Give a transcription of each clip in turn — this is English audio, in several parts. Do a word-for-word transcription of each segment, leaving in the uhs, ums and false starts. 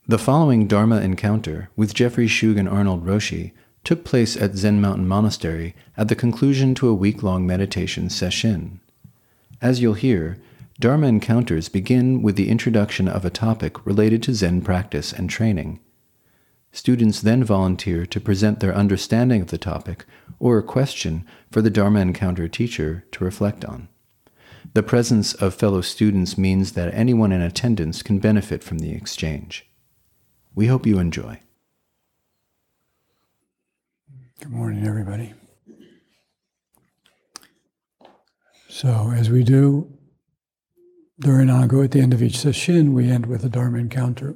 The following Dharma encounter with Jeffrey Shug and Arnold Roshi took place at Zen Mountain Monastery at the conclusion to a week-long meditation session. As you'll hear, Dharma encounters begin with the introduction of a topic related to Zen practice and training. Students then volunteer to present their understanding of the topic or a question for the Dharma encounter teacher to reflect on. The presence of fellow students means that anyone in attendance can benefit from the exchange. We hope you enjoy. Good morning, everybody. So, as we do during Ango, at the end of each session, we end with a Dharma encounter.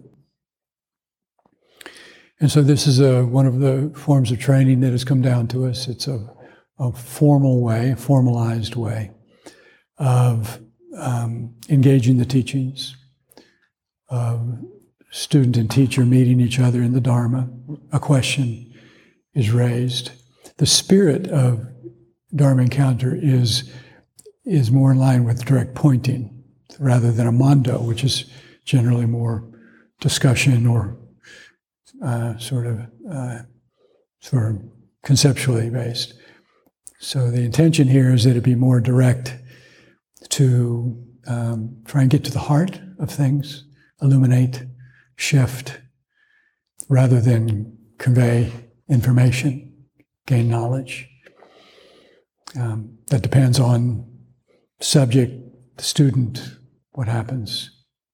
And so this is a, one of the forms of training that has come down to us. It's a, a formal way, a formalized way of um, engaging the teachings, of student and teacher meeting each other in the Dharma. A question is raised. The spirit of Dharma encounter is, is more in line with direct pointing rather than a mando, which is generally more discussion or uh, sort of uh, sort of conceptually based. So the intention here is that it be more direct to um, try and get to the heart of things, illuminate, shift, rather than convey information, gain knowledge. Um, that depends on subject, the student, what happens.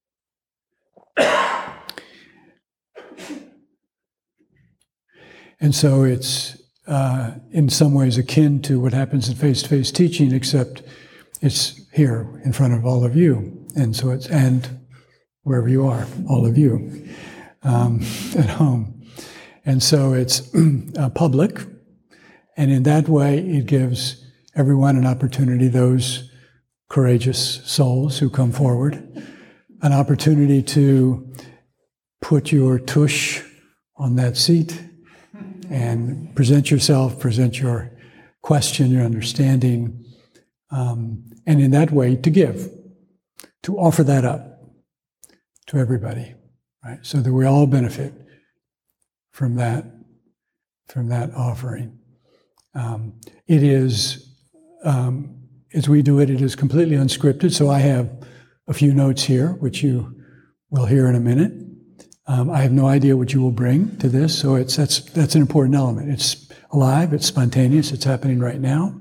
And so it's uh, in some ways akin to what happens in face-to-face teaching, except it's here in front of all of you. And so it's, and wherever you are, all of you, um, at home. And so it's uh, public, and in that way it gives everyone an opportunity, those courageous souls who come forward, an opportunity to put your tush on that seat and present yourself, present your question, your understanding, um, and in that way to give, to offer that up to everybody, right? So that we all benefit from that, from that offering. Um, it is, um, as we do it, it is completely unscripted. So I have a few notes here, which you will hear in a minute. Um, I have no idea what you will bring to this, so it's that's that's an important element. It's alive, it's spontaneous, it's happening right now,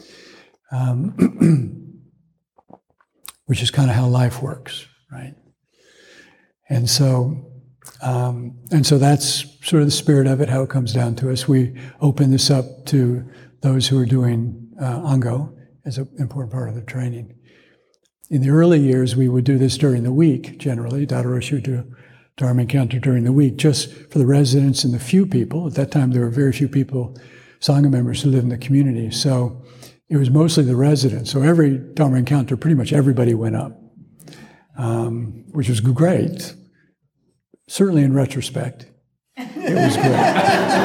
um, which is kind of how life works, right? And so, um, and so that's sort of the spirit of it, how it comes down to us. We open this up to those who are doing uh, Ango as an important part of the training. In the early years, we would do this during the week, generally. Dada Roshi would do Dharma encounter during the week, just for the residents and the few people. At that time, there were very few people, Sangha members, who lived in the community. So it was mostly the residents. So every Dharma encounter, pretty much everybody went up. Um, which was great. Certainly in retrospect, it was great.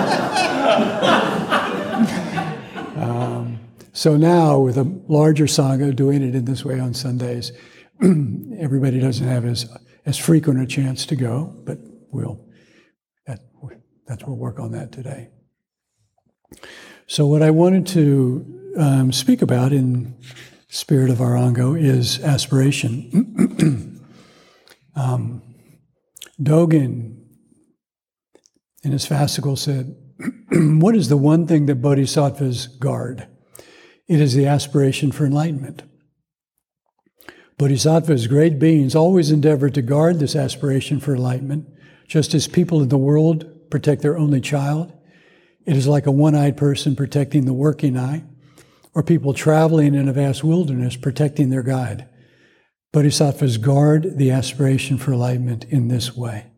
um, so now, with a larger Sangha doing it in this way on Sundays, everybody doesn't have as, as frequent a chance to go, but we'll, that, that's we'll work on that today. So what I wanted to um, speak about in spirit of our Ango is aspiration. um, Dogen, in his fascicle, said, what is the one thing that bodhisattvas guard? It is the aspiration for enlightenment. Bodhisattvas, great beings, always endeavor to guard this aspiration for enlightenment, just as people in the world protect their only child. It is like a one-eyed person protecting the working eye, or people traveling in a vast wilderness protecting their guide. Bodhisattvas guard the aspiration for enlightenment in this way.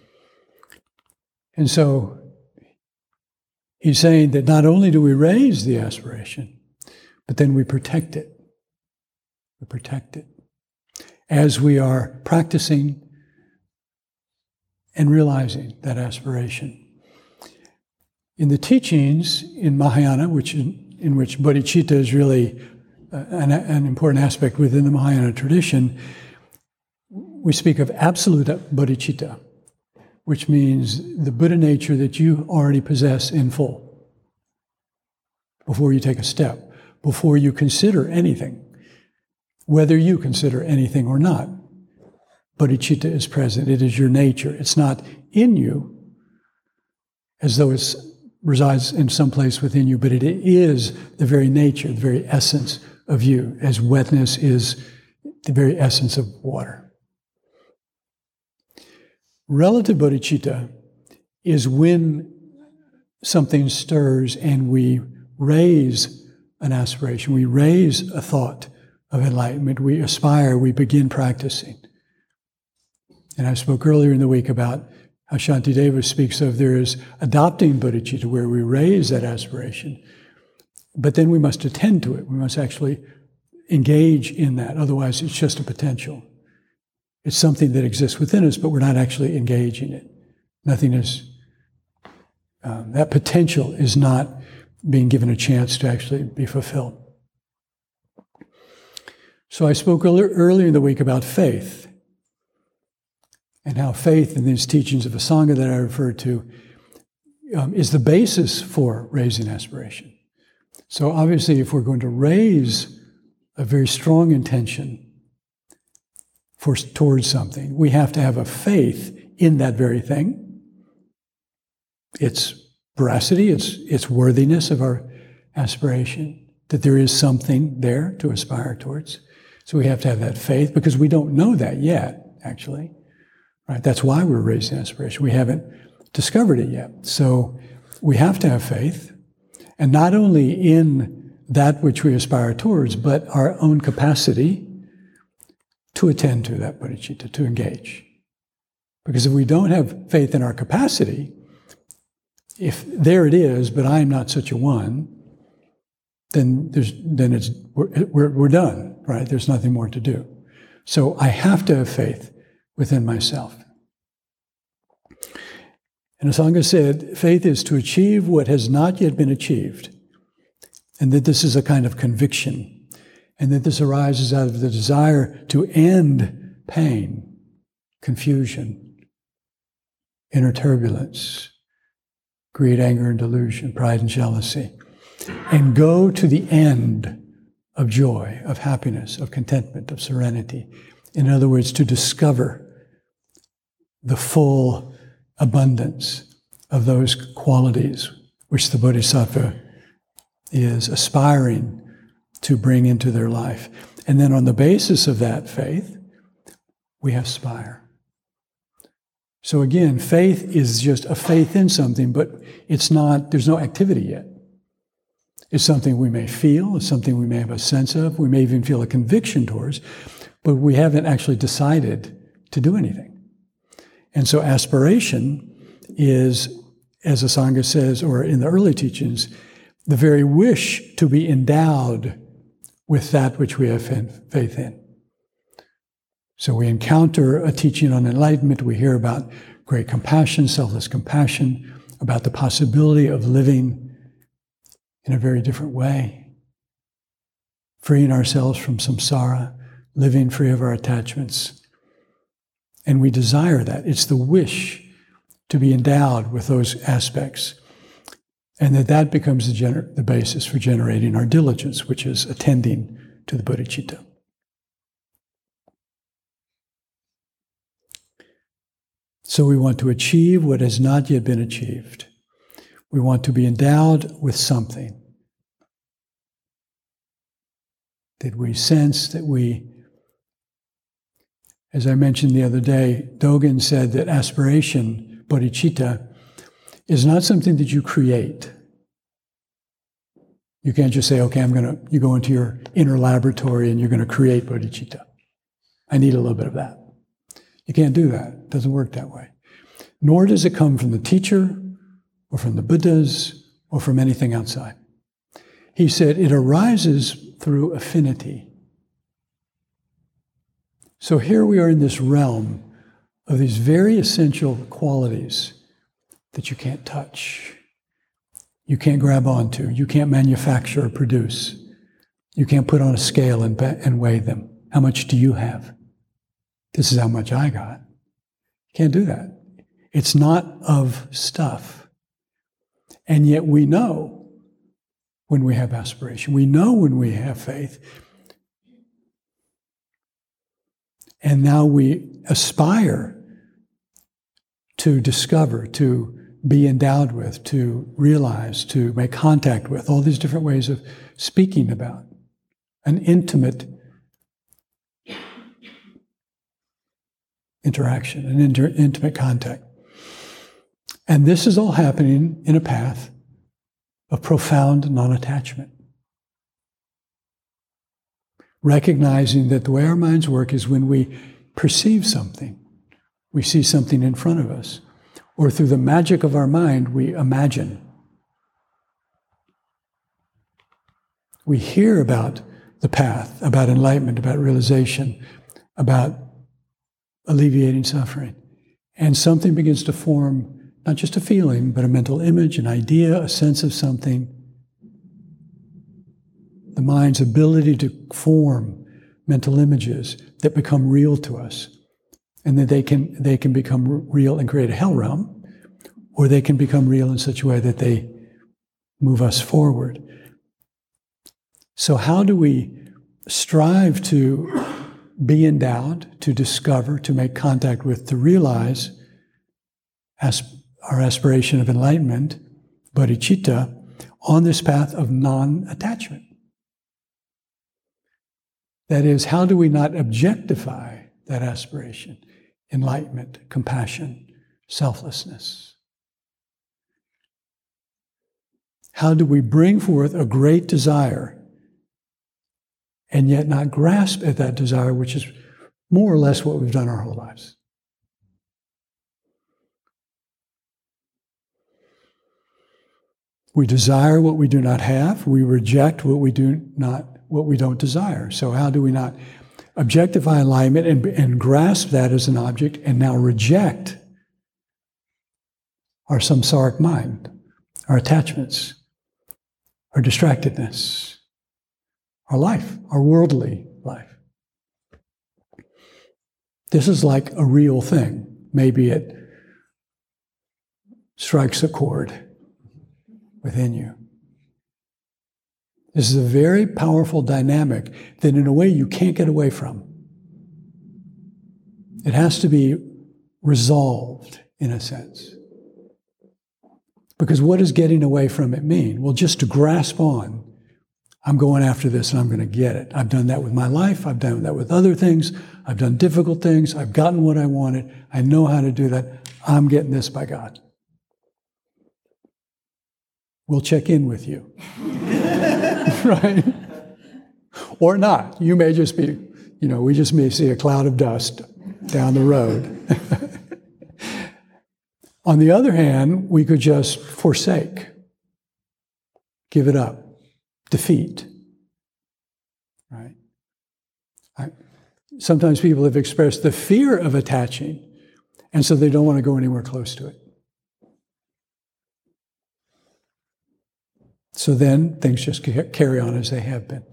And so he's saying that not only do we raise the aspiration, but then we protect it. We protect it as we are practicing and realizing that aspiration. In the teachings in Mahayana, which in, in which bodhicitta is really uh, an, an important aspect within the Mahayana tradition, we speak of absolute bodhicitta, which means the Buddha nature that you already possess in full before you take a step, before you consider anything, whether you consider anything or not. Bodhicitta is present. It is your nature. It's not in you as though it resides in some place within you, but it is the very nature, the very essence of you, as wetness is the very essence of water. Relative bodhicitta is when something stirs and we raise an aspiration, we raise a thought of enlightenment, we aspire, we begin practicing. And I spoke earlier in the week about how Shantideva speaks of there is adopting bodhicitta, where we raise that aspiration, but then we must attend to it. We must actually engage in that. Otherwise, it's just a potential. It's something that exists within us, but we're not actually engaging it. Nothing is, um, that potential is not being given a chance to actually be fulfilled. So I spoke earlier in the week about faith, and how faith in these teachings of Asanga that I referred to um, is the basis for raising aspiration. So obviously, if we're going to raise a very strong intention for towards something, we have to have a faith in that very thing. Its veracity, its its worthiness of our aspiration, that there is something there to aspire towards. So we have to have that faith, because we don't know that yet, actually. Right? That's why we're raising aspiration. We haven't discovered it yet. So we have to have faith, and not only in that which we aspire towards, but our own capacity to attend to that bodhicitta, to engage. Because if we don't have faith in our capacity, if there it is, but I am not such a one, then there's then it's we're, we're, we're done, right? There's nothing more to do. So I have to have faith within myself. And Asanga said, faith is to achieve what has not yet been achieved, and that this is a kind of conviction, and that this arises out of the desire to end pain, confusion, inner turbulence, greed, anger, and delusion, pride and jealousy, and go to the end of joy, of happiness, of contentment, of serenity. In other words, to discover the full abundance of those qualities which the Bodhisattva is aspiring to bring into their life. And then on the basis of that faith, we aspire. So again, faith is just a faith in something, but it's not, there's no activity yet. It's something we may feel, it's something we may have a sense of, we may even feel a conviction towards, but we haven't actually decided to do anything. And so aspiration is, as Asanga says, or in the early teachings, the very wish to be endowed with that which we have faith in. So we encounter a teaching on enlightenment, we hear about great compassion, selfless compassion, about the possibility of living in a very different way, freeing ourselves from samsara, living free of our attachments. And we desire that. It's the wish to be endowed with those aspects. And that that becomes the, gener- the basis for generating our diligence, which is attending to the bodhicitta. So we want to achieve what has not yet been achieved. We want to be endowed with something that we sense, that we, as I mentioned the other day, Dogen said that aspiration, bodhicitta, is not something that you create. You can't just say, okay, I'm going to, you go into your inner laboratory and you're going to create bodhicitta. I need a little bit of that. You can't do that. It doesn't work that way. Nor does it come from the teacher or from the Buddhas or from anything outside. He said it arises through affinity. So here we are in this realm of these very essential qualities that you can't touch, you can't grab onto, you can't manufacture or produce. You can't put on a scale and, and weigh them. How much do you have? This is how much I got. Can't do that. It's not of stuff. And yet we know when we have aspiration. We know when we have faith. And now we aspire to discover, to be endowed with, to realize, to make contact with, all these different ways of speaking about an intimate interaction, an inter- intimate contact. And this is all happening in a path of profound non-attachment. Recognizing that the way our minds work is when we perceive something, we see something in front of us, or through the magic of our mind, we imagine. We hear about the path, about enlightenment, about realization, about alleviating suffering. And something begins to form, not just a feeling, but a mental image, an idea, a sense of something. The mind's ability to form mental images that become real to us. And that they can, they can become real and create a hell realm, or they can become real in such a way that they move us forward. So how do we strive to be endowed, to discover, to make contact with, to realize asp- our aspiration of enlightenment, bodhicitta, on this path of non-attachment? That is, how do we not objectify that aspiration? Enlightenment, compassion, selflessness. How do we bring forth a great desire and yet not grasp at that desire, which is more or less what we've done our whole lives? We desire what we do not have. We reject what we do not, what we don't desire. So how do we not objectify enlightenment and, and grasp that as an object and now reject our samsaric mind, our attachments, our distractedness, our life, our worldly life? This is like a real thing. Maybe it strikes a chord within you. This is a very powerful dynamic that in a way you can't get away from. It has to be resolved in a sense. Because what does getting away from it mean? Well, just to grasp on, I'm going after this and I'm going to get it. I've done that with my life. I've done that with other things. I've done difficult things. I've gotten what I wanted. I know how to do that. I'm getting this by God. We'll check in with you. Right? Or not. You may just be, you know, we just may see a cloud of dust down the road. On the other hand, we could just forsake, give it up, defeat. Right? I, sometimes people have expressed the fear of attaching, and so they don't want to go anywhere close to it. So then things just carry on as they have been.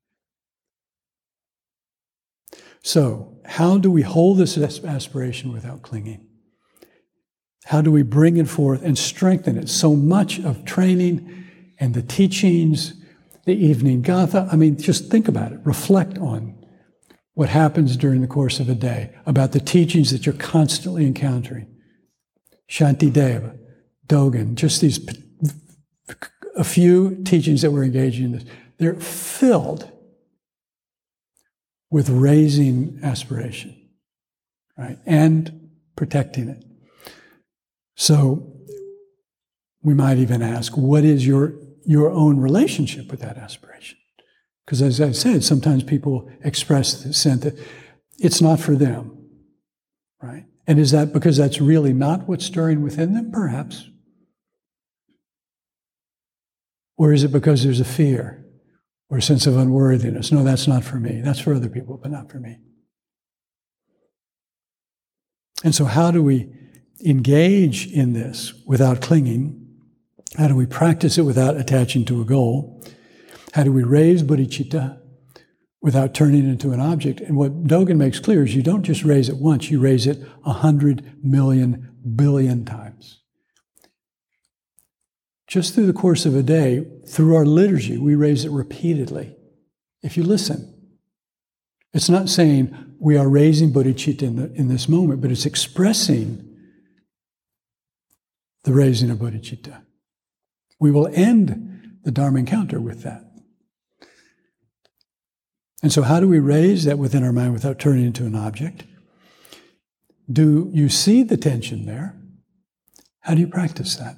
So, how do we hold this aspiration without clinging? How do we bring it forth and strengthen it? So much of training and the teachings, the evening gatha, I mean, just think about it. Reflect on what happens during the course of a day, about the teachings that you're constantly encountering. Shantideva, Dogen, just these a few teachings that we're engaging in this. They're filled with raising aspiration, right? And protecting it. So we might even ask, what is your, your own relationship with that aspiration? Because as I said, sometimes people express the sense that it's not for them, right? And is that because that's really not what's stirring within them? Perhaps. Or is it because there's a fear or a sense of unworthiness? No, that's not for me. That's for other people, but not for me. And so how do we engage in this without clinging? How do we practice it without attaching to a goal? How do we raise bodhicitta without turning it into an object. And what Dogen makes clear is you don't just raise it once, you raise it a hundred million billion times. Just through the course of a day, through our liturgy, we raise it repeatedly. If you listen, it's not saying we are raising bodhicitta in, the, in this moment, but it's expressing the raising of bodhicitta. We will end the Dharma encounter with that. And so how do we raise that within our mind without turning it into an object? Do you see the tension there? How do you practice that?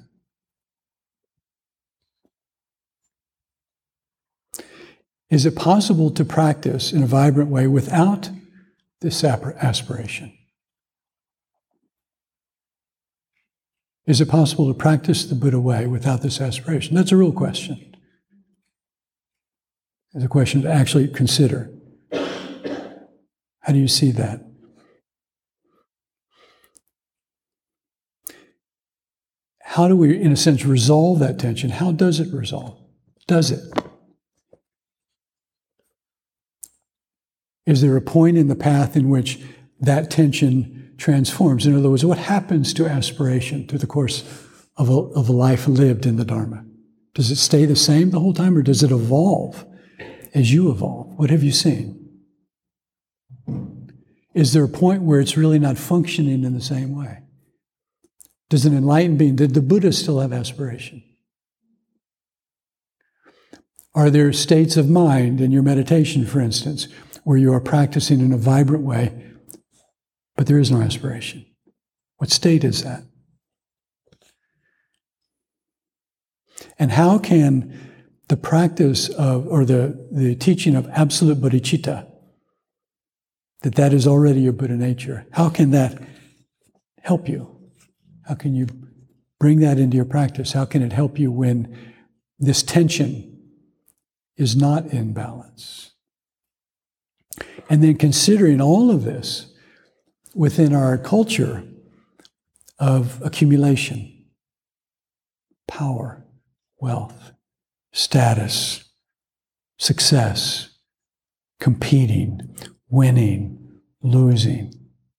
Is it possible to practice in a vibrant way without this aspiration? Is it possible to practice the Buddha way without this aspiration? That's a real question. It's a question to actually consider. How do you see that? How do we, in a sense, resolve that tension? How does it resolve? Does it? Is there a point in the path in which that tension transforms? In other words, what happens to aspiration through the course of a, of a life lived in the Dharma? Does it stay the same the whole time, or does it evolve as you evolve? What have you seen? Is there a point where it's really not functioning in the same way? Does an enlightened being, did the Buddha still have aspiration? Are there states of mind in your meditation, for instance, where you are practicing in a vibrant way, but there is no aspiration? What state is that? And how can the practice of, or the, the teaching of absolute bodhicitta, that that is already your Buddha nature, how can that help you? How can you bring that into your practice? How can it help you when this tension is not in balance? And then considering all of this within our culture of accumulation, power, wealth, status, success, competing, winning, losing.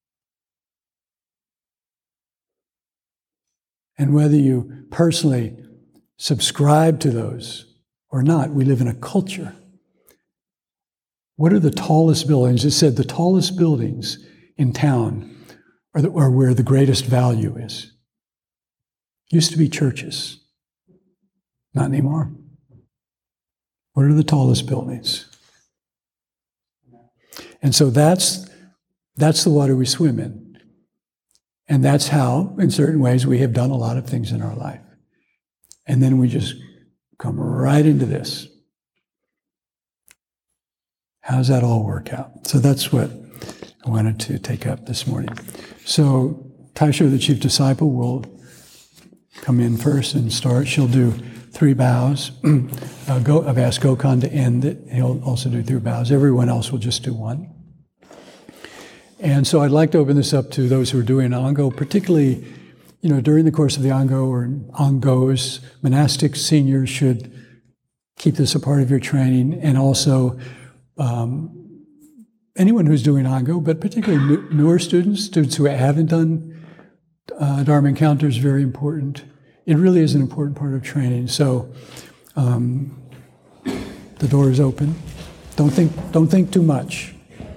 And whether you personally subscribe to those or not, we live in a culture. What are the tallest buildings? It said the tallest buildings in town are, the, are where the greatest value is. Used to be churches. Not anymore. What are the tallest buildings? And so that's, that's the water we swim in. And that's how, in certain ways, we have done a lot of things in our life. And then we just come right into this. How does that all work out? So that's what I wanted to take up this morning. So Taisho, the chief disciple, will come in first and start. She'll do three bows. uh, go, I've asked Gokhan to end it. He'll also do three bows. Everyone else will just do one. And so I'd like to open this up to those who are doing Ango, particularly, you know, during the course of the Ango or Angos, monastic seniors should keep this a part of your training, and also um, anyone who's doing Ango, but particularly new, newer students, students who haven't done uh, Dharma Encounter is very important. It really is an important part of training. So um, the door is open. Don't think, don't think too much.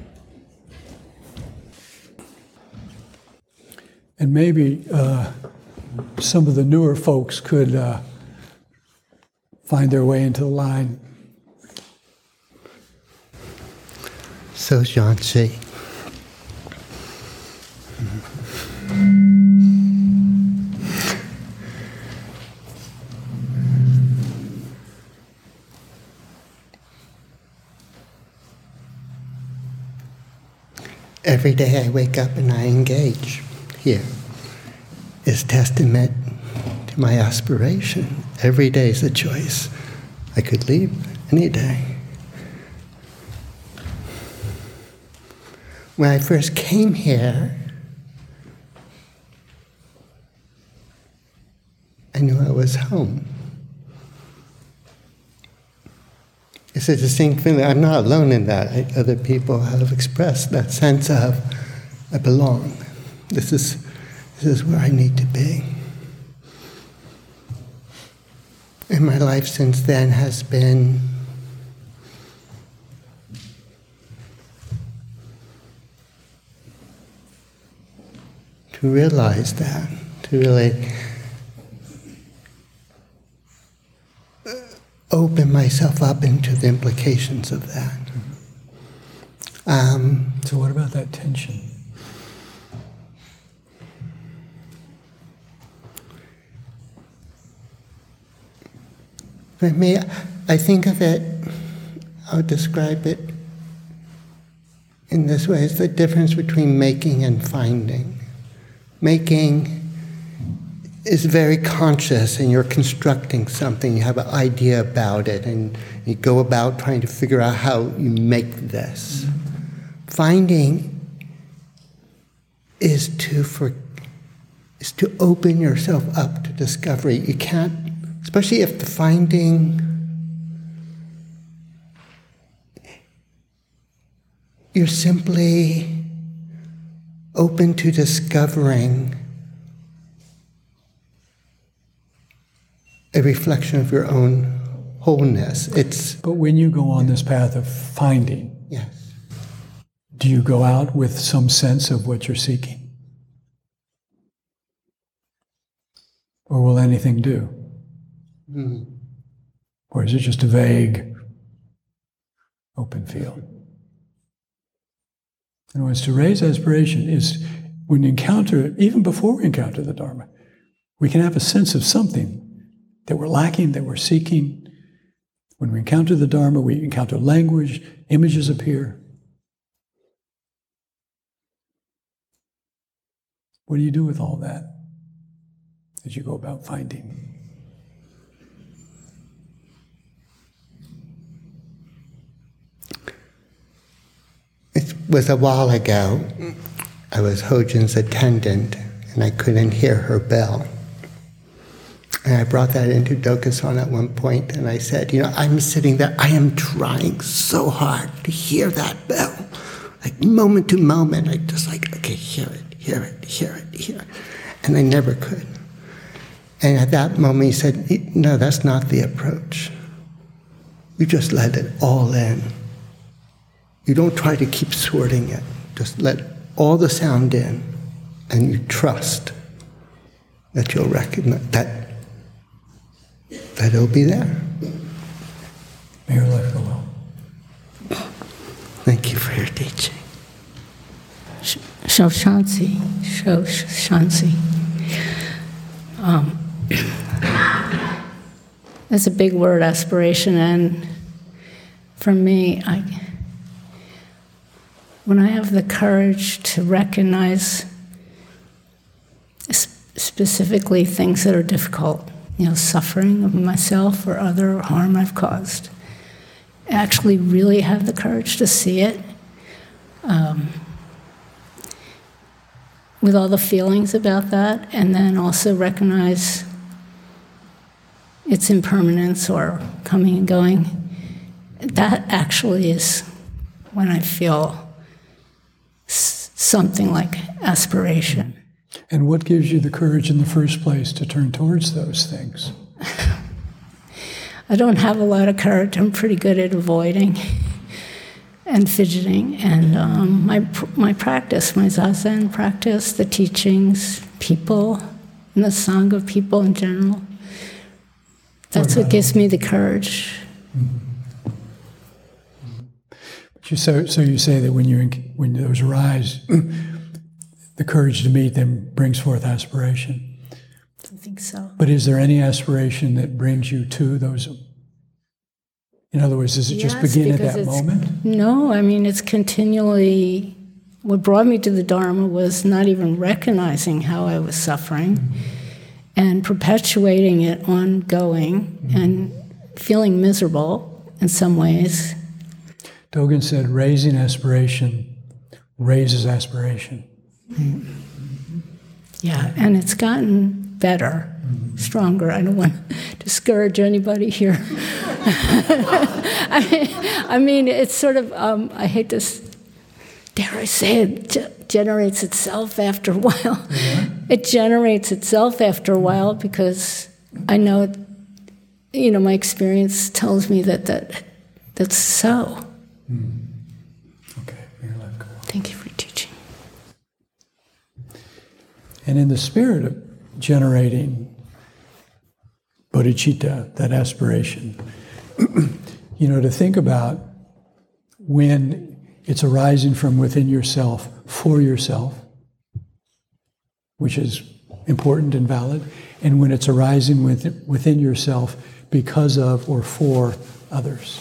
And maybe uh, some of the newer folks could uh, find their way into the line. So, Janshi, every day I wake up and I engage here is testament to my aspiration. Every day is a choice. I could leave any day. When I first came here, I knew I was home. It's it's a distinct feeling. I'm not alone in that. I, other people have expressed that sense of, I belong. This is, this is where I need to be. And my life since then has been to realize that, to really open myself up into the implications of that. Um, so what about that tension? For me, I think of it, I'll describe it in this way. It's the difference between making and finding. Making is very conscious, and you're constructing something. You have an idea about it, and you go about trying to figure out how you make this. Mm-hmm. Finding is to for, is to open yourself up to discovery. You can't, especially if the finding, you're simply open to discovering a reflection of your own wholeness. It's. But when you go on this path of finding, yes, do you go out with some sense of what you're seeking? Or will anything do? Mm. Or is it just a vague, open field? In other words, to raise aspiration is when you encounter, even before we encounter the Dharma, we can have a sense of something that we're lacking, that we're seeking. When we encounter the Dharma, we encounter language, images appear. What do you do with all that as you go about finding? It was a while ago. I was Hojin's attendant, and I couldn't hear her bell. And I brought that into Dokusan at one point, and I said, you know, I'm sitting there, I am trying so hard to hear that bell. Like moment to moment, I just like, okay, hear it, hear it, hear it, hear it. And I never could. And at that moment he said, no, that's not the approach. You just let it all in. You don't try to keep sorting it. Just let all the sound in, and you trust that you'll recognize that that it'll be there. May your life go well. Thank you for your teaching. Shansi, Shansi. Um, that's a big word, aspiration, and for me, I, when I have the courage to recognize specifically things that are difficult, you know, suffering of myself or other harm I've caused, actually really have the courage to see it um, with all the feelings about that, and then also recognize its impermanence or coming and going. That actually is when I feel s- something like aspiration. And what gives you the courage in the first place to turn towards those things? I don't have a lot of courage. I'm pretty good at avoiding and fidgeting. And um, my my practice, my Zazen practice, the teachings, people, and the Sangha of people in general, that's what, what gives me the courage. Mm-hmm. But you, so, so you say that when, you, when those arise, the courage to meet them brings forth aspiration. I think so. But is there any aspiration that brings you to those? In other words, does it yes, just begin at that moment? No, I mean, it's continually, what brought me to the Dharma was not even recognizing how I was suffering mm-hmm. and perpetuating it ongoing mm-hmm. and feeling miserable in some ways. Dogen said, raising aspiration raises aspiration. Mm-hmm. Yeah, and it's gotten better, mm-hmm. stronger. I don't want to discourage anybody here. I mean, I mean, it's sort of, um, I hate this, dare I say it, ge- generates itself after a while. Mm-hmm. It generates itself after a while because I know, you know, my experience tells me that, that that's so. Mm. Okay, your life goal. Thank you for teaching. And in the spirit of generating bodhicitta, that aspiration, you know, to think about when it's arising from within yourself for yourself, which is important and valid, and when it's arising with, within yourself because of or for others.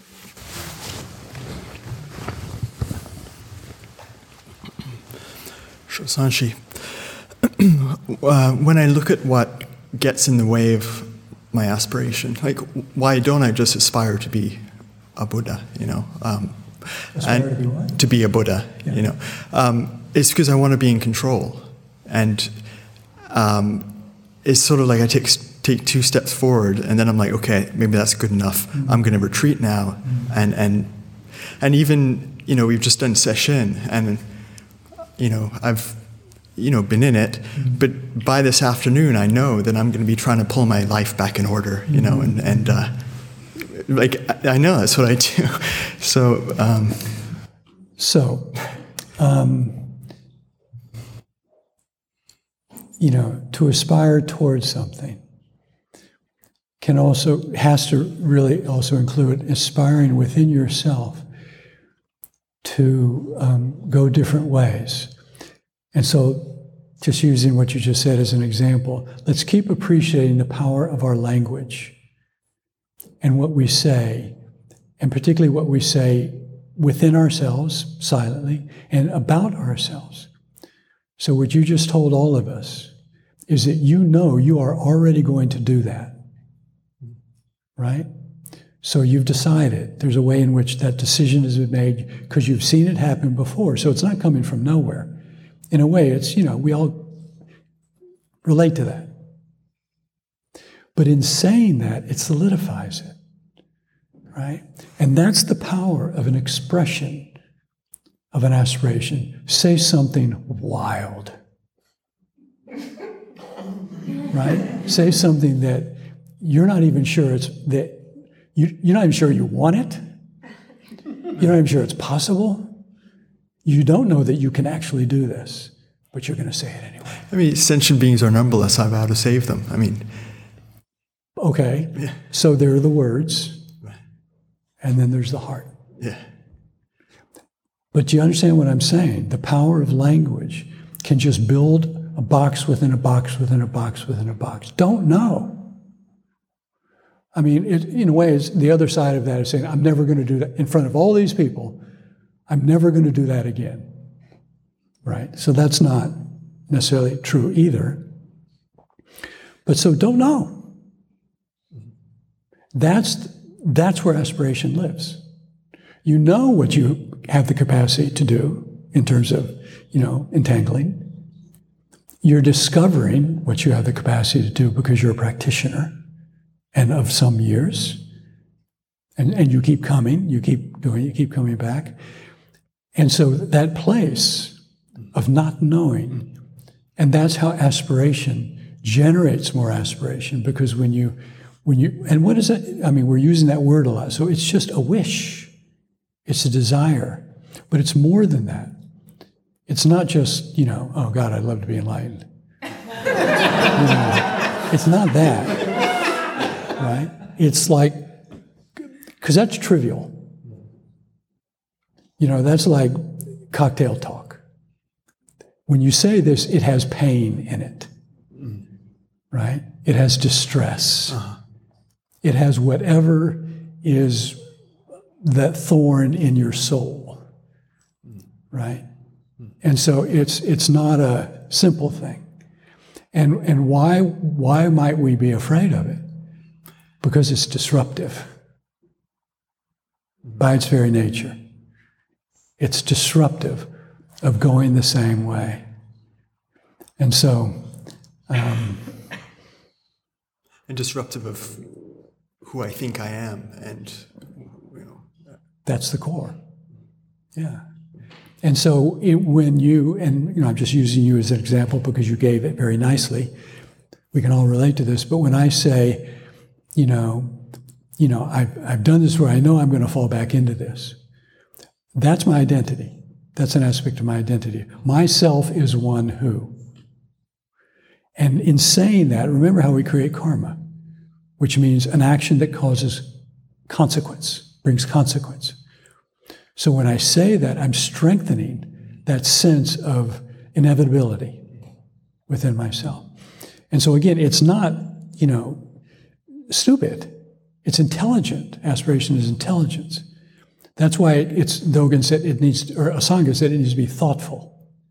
Shosanshi, uh, when I look at what gets in the way of my aspiration, like why don't I just aspire to be a Buddha, you know? Um, aspire and to be what? To be a Buddha, yeah. you know? Um, it's because I want to be in control. And um, it's sort of like I take take two steps forward, and then I'm like, okay, maybe that's good enough. Mm-hmm. I'm going to retreat now. Mm-hmm. And, and, and even, you know, we've just done sesshin, and you know, I've, you know, been in it, mm-hmm. but by this afternoon, I know that I'm going to be trying to pull my life back in order, you mm-hmm. know, and, and uh, like, I, I know that's what I do. So, um, so, um, you know, to aspire towards something can also, has to really also include aspiring within yourself to um, go different ways. And so, just using what you just said as an example, let's keep appreciating the power of our language and what we say, and particularly what we say within ourselves, silently, and about ourselves. So what you just told all of us is that you know you are already going to do that, right? So you've decided. There's a way in which that decision has been made because you've seen it happen before. So it's not coming from nowhere. In a way, it's, you know, we all relate to that. But in saying that, it solidifies it, right? And that's the power of an expression of an aspiration. Say something wild, right? Say something that you're not even sure it's, that you, you're not even sure you want it. You're not even sure it's possible. You don't know that you can actually do this, but you're going to say it anyway. I mean, sentient beings are numberless. I vow to save them. I mean... Okay, yeah. So there are the words, and then there's the heart. Yeah. But do you understand what I'm saying? The power of language can just build a box within a box within a box within a box. Don't know. I mean, it, in a way, it's the other side of that is saying, I'm never going to do that in front of all these people. I'm never going to do that again, right? So that's not necessarily true either. But so don't know. That's, that's where aspiration lives. You know what you have the capacity to do in terms of, you know, entangling. You're discovering what you have the capacity to do because you're a practitioner and of some years. And, and you keep coming, you keep doing, you keep coming back. And so that place of not knowing, and that's how aspiration generates more aspiration, because when you, when you, and what is that? I mean, we're using that word a lot. So it's just a wish. It's a desire. But it's more than that. It's not just, you know, oh God, I'd love to be enlightened. You know, it's not that, right? It's like, because that's trivial. You know, that's like cocktail talk. When you say this, it has pain in it, right? It has distress. Uh-huh. It has whatever is that thorn in your soul, right? And so it's it's not a simple thing. And and why why might we be afraid of it? Because it's disruptive by its very nature. It's disruptive of going the same way. And so... Um, and disruptive of who I think I am, and, you know, That's the core. Yeah. And so it, when you, and you know, I'm just using you as an example because you gave it very nicely. We can all relate to this. But when I say, you know, you know, I've, I've done this where I know I'm going to fall back into this. That's my identity. That's an aspect of my identity. Myself is one who. And in saying that, remember how we create karma, which means an action that causes consequence, brings consequence. So when I say that, I'm strengthening that sense of inevitability within myself. And so again, it's not, you know, stupid. It's intelligent. Aspiration is intelligence. That's why it's, Dogen said it needs, to, or Asanga said it needs to be thoughtful.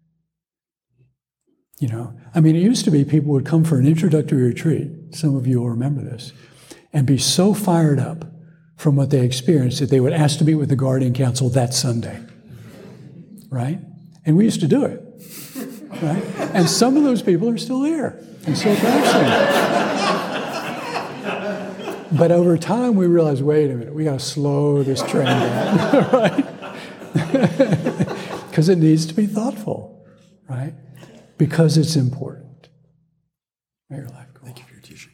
You know, I mean, it used to be people would come for an introductory retreat, some of you will remember this, and be so fired up from what they experienced that they would ask to meet with the Guardian Council that Sunday, right? And we used to do it, right? And some of those people are still there and still practicing. But over time, we realized, wait a minute, we got to slow this train down, right? Because it needs to be thoughtful, right? Because it's important. May your life go on. Thank you for your teaching.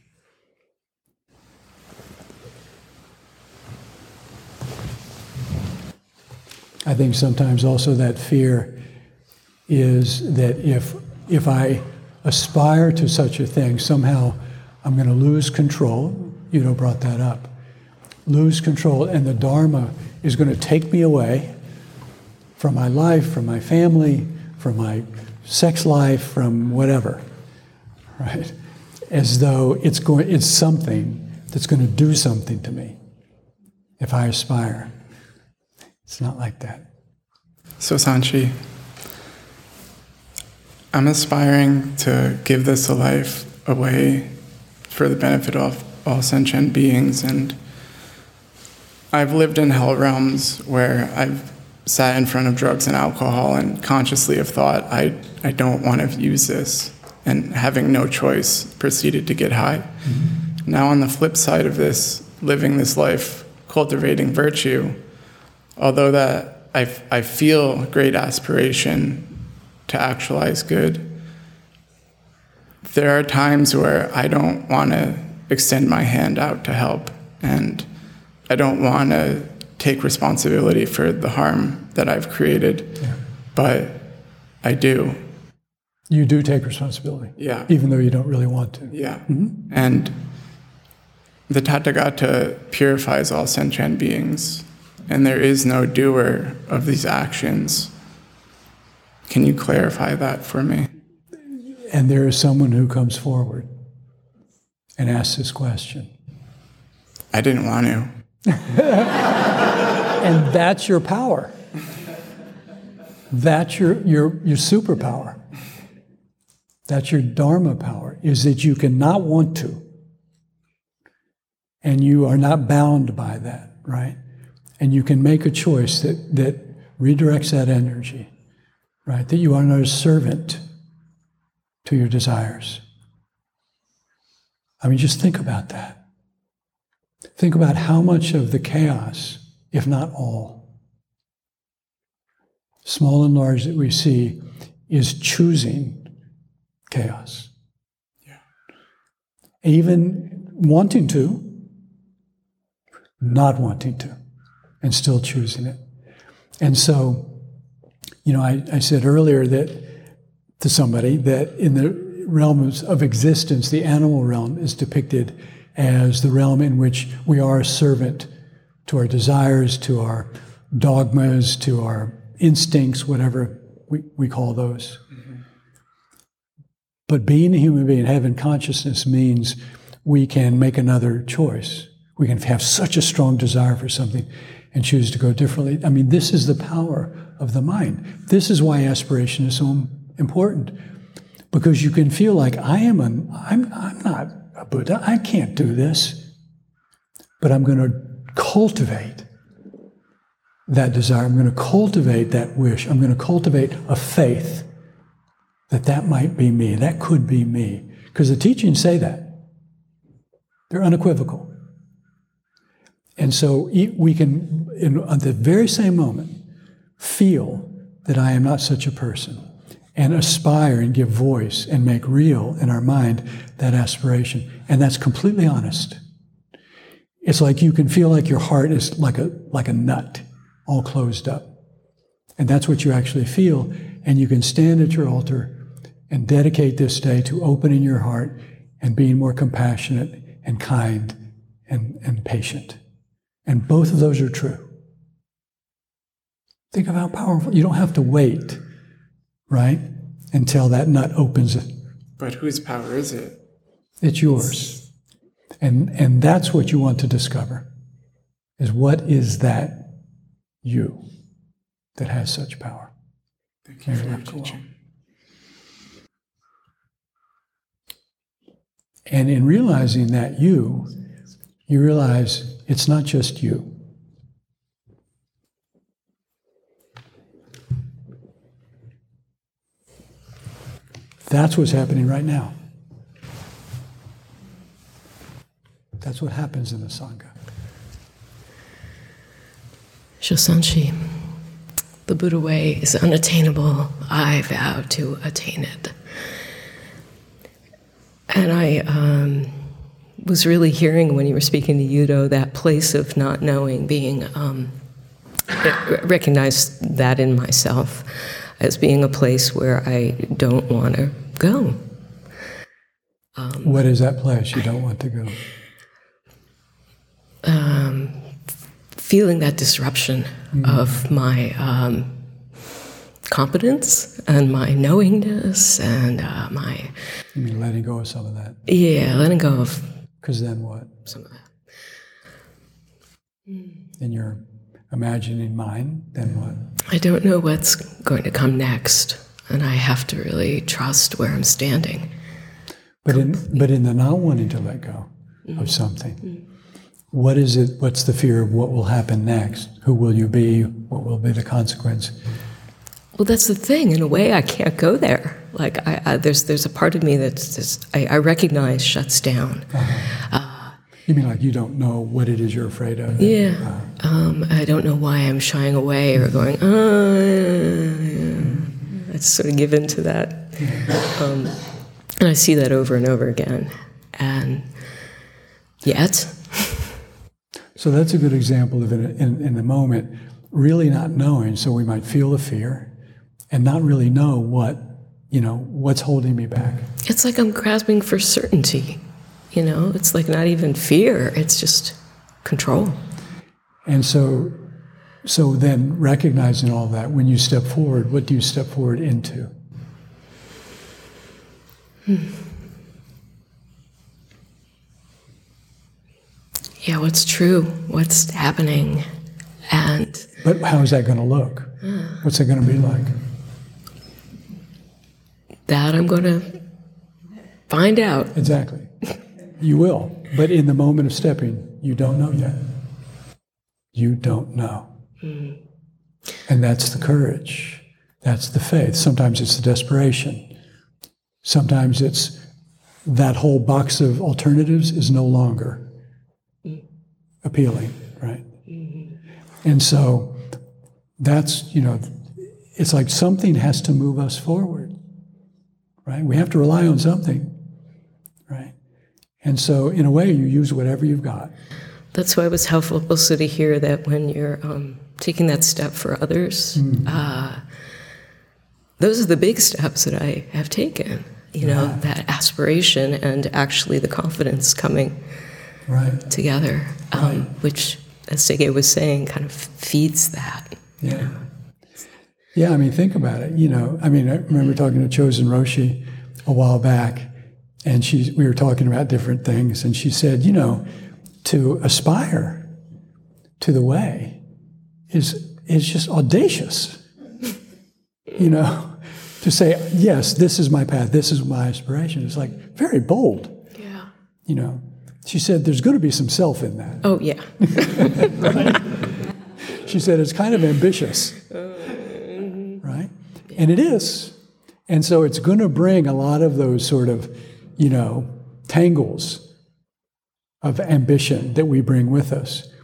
I think sometimes also that fear is that if if I aspire to such a thing, somehow I'm going to lose control. Udo brought that up. Lose control, and the Dharma is going to take me away from my life, from my family, from my sex life, from whatever, right? As though it's going, it's something that's going to do something to me if I aspire. It's not like that. So Sanchi, I'm aspiring to give this a life away for the benefit of all sentient beings, and I've lived in hell realms where I've sat in front of drugs and alcohol and consciously have thought, I, I don't want to use this, and having no choice, proceeded to get high. Mm-hmm. Now on the flip side of this, living this life, cultivating virtue, although that I, I feel great aspiration to actualize good, there are times where I don't want to extend my hand out to help, and I don't want to take responsibility for the harm that I've created, yeah. But I do. You do take responsibility. Yeah. Even though you don't really want to. Yeah. Mm-hmm. And the Tathagata purifies all sentient beings, and there is no doer of these actions. Can you clarify that for me? And there is someone who comes forward and asks this question. I didn't want to. And that's your power. That's your, your, your superpower. That's your Dharma power, is that you cannot want to. And you are not bound by that, right? And you can make a choice that, that redirects that energy, right? That you are not a servant to your desires. I mean, just think about that. Think about how much of the chaos, if not all, small and large, that we see is choosing chaos. Yeah. Even wanting to, not wanting to, and still choosing it. And so, you know, I, I said earlier that to somebody that in the realms of existence, the animal realm is depicted as the realm in which we are a servant to our desires, to our dogmas, to our instincts, whatever we, we call those. Mm-hmm. But being a human being, having consciousness, means we can make another choice. We can have such a strong desire for something and choose to go differently. I mean, this is the power of the mind. This is why aspiration is so important, because you can feel like I am an, I'm, I'm not a Buddha, I can't do this, but I'm going to cultivate that desire. I'm going to cultivate that wish. I'm going to cultivate a faith that that might be me, that could be me, because the teachings say that. They're unequivocal. And so we can, in, at the very same moment, feel that I am not such a person, and aspire and give voice and make real in our mind that aspiration. And that's completely honest. It's like you can feel like your heart is like a like a nut, all closed up. And that's what you actually feel. And you can stand at your altar and dedicate this day to opening your heart and being more compassionate and kind and, and patient. And both of those are true. Think of how powerful. You don't have to wait, right, until that nut opens. But whose power is it? It's yours. And, and that's what you want to discover, is what is that you that has such power. Thank you for your teaching. And in realizing that you, you realize it's not just you. That's what's happening right now. That's what happens in the Sangha. Shosanshi, the Buddha way is unattainable. I vow to attain it. And I um, was really hearing when you were speaking to Yudo, that place of not knowing, being, um, recognize that in myself as being a place where I don't want to go. Um, what is that place you don't want to go? Um, feeling that disruption mm. of my um, competence and my knowingness and uh, my... You mean letting go of some of that? Yeah, letting go of... Because then what? Some of that. In your imagining mind, then what? I don't know what's going to come next, and I have to really trust where I'm standing. But in, but in the not wanting to let go mm. of something, mm. what is it, what's the fear of what will happen next? Who will you be? What will be the consequence? Well, that's the thing. In a way, I can't go there. Like, I, I, there's there's a part of me that's just, I, I recognize shuts down. Uh-huh. Uh, you mean like you don't know what it is you're afraid of? Yeah. Uh, um, I don't know why I'm shying away or going, oh, yeah. I sort of give in to that. Um, and I see that over and over again. And yet... So that's a good example of it in, in the moment, really not knowing, so we might feel the fear and not really know what, you know, what's holding me back. It's like I'm grasping for certainty, you know? It's like not even fear, it's just control. And so, so then recognizing all that, when you step forward, what do you step forward into? Hmm. Yeah, what's true, what's happening, and... But how is that going to look? Uh, what's it going to be like? That I'm going to find out. Exactly. You will. But in the moment of stepping, you don't know yet. You don't know. Mm. And that's the courage. That's the faith. Sometimes it's the desperation. Sometimes it's that whole box of alternatives is no longer appealing, right? Mm-hmm. And so that's, you know, it's like something has to move us forward, right? We have to rely on something, right? And so in a way, you use whatever you've got. That's why it was helpful also to hear that when you're um, taking that step for others, mm. uh, those are the big steps that I have taken, you know, yeah. that aspiration and actually the confidence coming right. together, um, right. which, as Sege was saying, kind of feeds that. Yeah. You know? Yeah, I mean, think about it. You know, I mean, I remember talking to Chosen Roshi a while back, and she, we were talking about different things, and she said, you know, to aspire to the way is is just audacious. You know, to say, yes, this is my path, this is my aspiration. It's like very bold. Yeah. You know. She said, there's going to be some self in that. Oh, yeah. Right? She said, it's kind of ambitious. Right? And it is. And so it's going to bring a lot of those sort of, you know, tangles of ambition that we bring with us.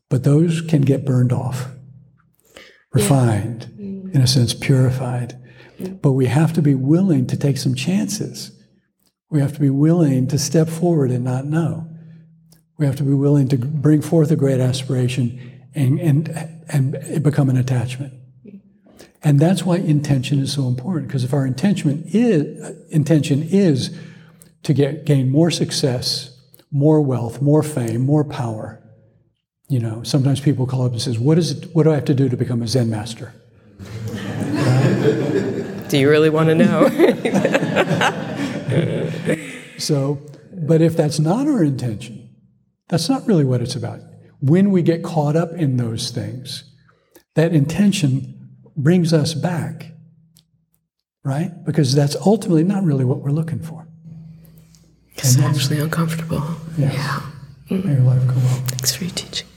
But those can get burned off, refined, yeah. in a sense, purified. But we have to be willing to take some chances. We have to be willing to step forward and not know. We have to be willing to bring forth a great aspiration and, and, and become an attachment. And that's why intention is so important, because if our intention is, intention is to get, gain more success, more wealth, more fame, more power, you know, sometimes people call up and says, what is it, what do I have to do to become a Zen master? Do you really want to know? So, but if that's not our intention, that's not really what it's about. When we get caught up in those things, that intention brings us back, right? Because that's ultimately not really what we're looking for. It's actually uncomfortable. Yes. Yeah. Mm. May your life go well. Thanks for your teaching.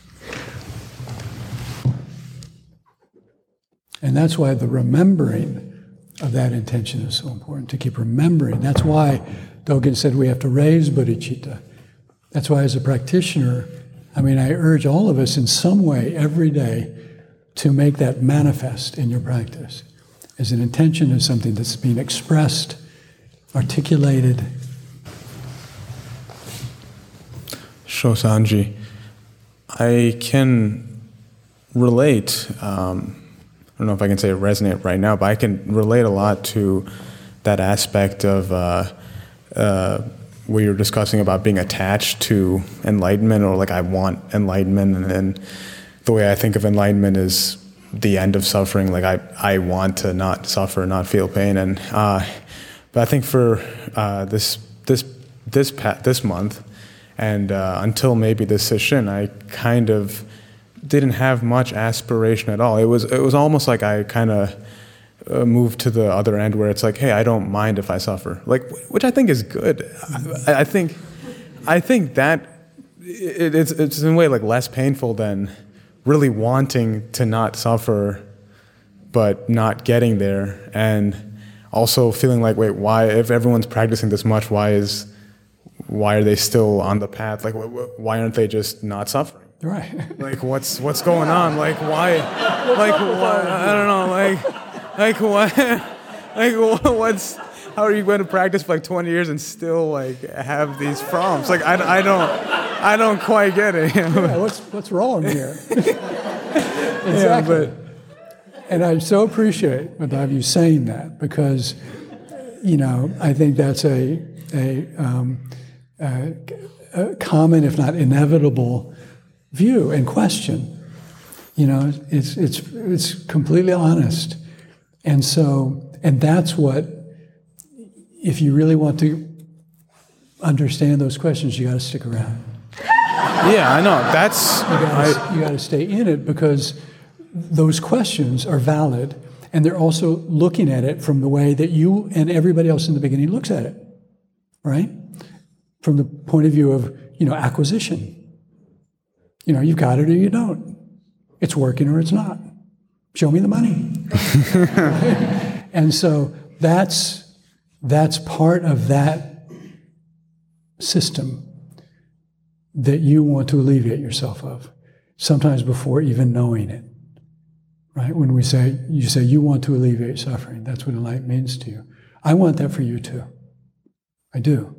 And that's why the remembering of that intention is so important, to keep remembering. That's why Dogen said we have to raise bodhicitta. That's why as a practitioner, I mean, I urge all of us in some way every day to make that manifest in your practice. As an intention is something that's being expressed, articulated. Shosanji, I can relate, um, I don't know if I can say resonate right now, but I can relate a lot to that aspect of uh, uh, where you're discussing about being attached to enlightenment, or like I want enlightenment, and then the way I think of enlightenment is the end of suffering. Like I, I want to not suffer, not feel pain, and uh, but I think for uh, this this this pa- this month, and uh, until maybe this session, I kind of didn't have much aspiration at all. It was it was almost like I kind of uh, moved to the other end where it's like, hey, I don't mind if I suffer, like, which I think is good. I, I think I think that it, it's it's in a way like less painful than really wanting to not suffer, but not getting there, and also feeling like, wait, why? If everyone's practicing this much, why is why are they still on the path? Like, why aren't they just not suffering? Right. Like, what's what's going on? Like, why? Like, why, I don't know. Like, like what? Like, what's? How are you going to practice for like twenty years and still like have these problems? Like, I, I don't, I don't quite get it. Yeah, what's what's wrong here? Exactly. Yeah, but, and I so appreciate, Madhav, you saying that, because, you know, I think that's a a, um, a, a common, if not inevitable, view and question. You know, it's it's it's completely honest, and so and that's what. If you really want to understand those questions, you got to stick around. Yeah, I know. That's you got to stay in it, because those questions are valid, and they're also looking at it from the way that you and everybody else in the beginning looks at it, right? From the point of view of, you know, acquisition. You know, you've got it or you don't. It's working or it's not. Show me the money. Right? And so that's that's part of that system that you want to alleviate yourself of, sometimes before even knowing it. Right? When we say, you say you want to alleviate suffering, that's what enlightenment means to you. I want that for you too. I do.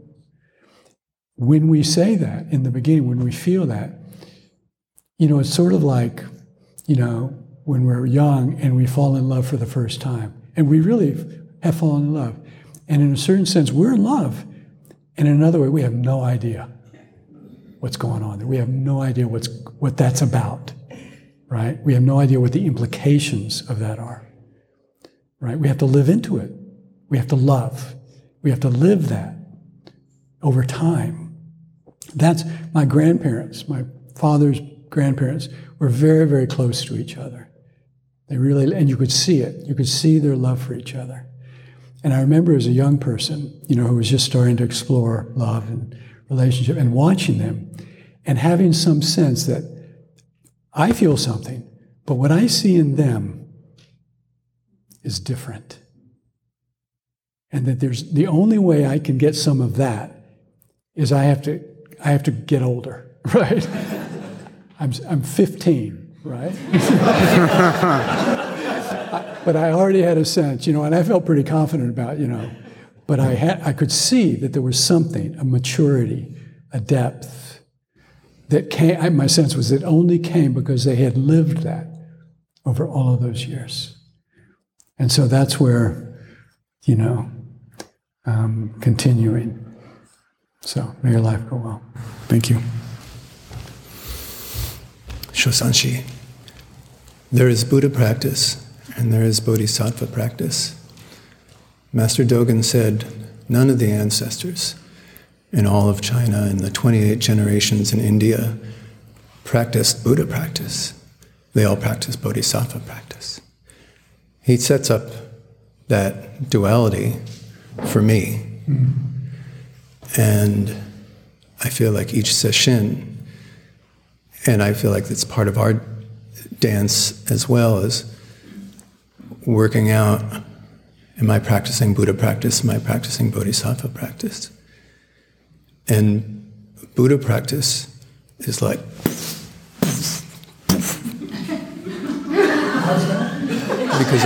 When we say that in the beginning, when we feel that, you know, it's sort of like, you know, when we're young and we fall in love for the first time. And we really have fallen in love. And in a certain sense, we're in love. And in another way, we have no idea what's going on there. We have no idea what's what that's about, right? We have no idea what the implications of that are, right? We have to live into it. We have to love. We have to live that over time. That's my grandparents, my father's grandparents were very, very close to each other. They really, and you could see it. You could see their love for each other. And I remember as a young person, you know, who was just starting to explore love and relationship and watching them and having some sense that I feel something, but what I see in them is different. And that there's the only way I can get some of that is I have to I have to get older, right? I'm, I'm fifteen, right? But I already had a sense, you know, and I felt pretty confident about, you know, but I had, I could see that there was something, a maturity, a depth that came. I, my sense was it only came because they had lived that over all of those years. And so that's where, you know, um, continuing. So may your life go well. Thank you. Shosanshi, there is Buddha practice and there is Bodhisattva practice. Master Dogen said none of the ancestors in all of China and the twenty-eight generations in India practiced Buddha practice. They all practiced Bodhisattva practice. He sets up that duality for me. Mm-hmm. And I feel like each sesshin, and I feel like it's part of our dance as well, as working out, am I practicing Buddha practice? Am I practicing Bodhisattva practice? And Buddha practice is like because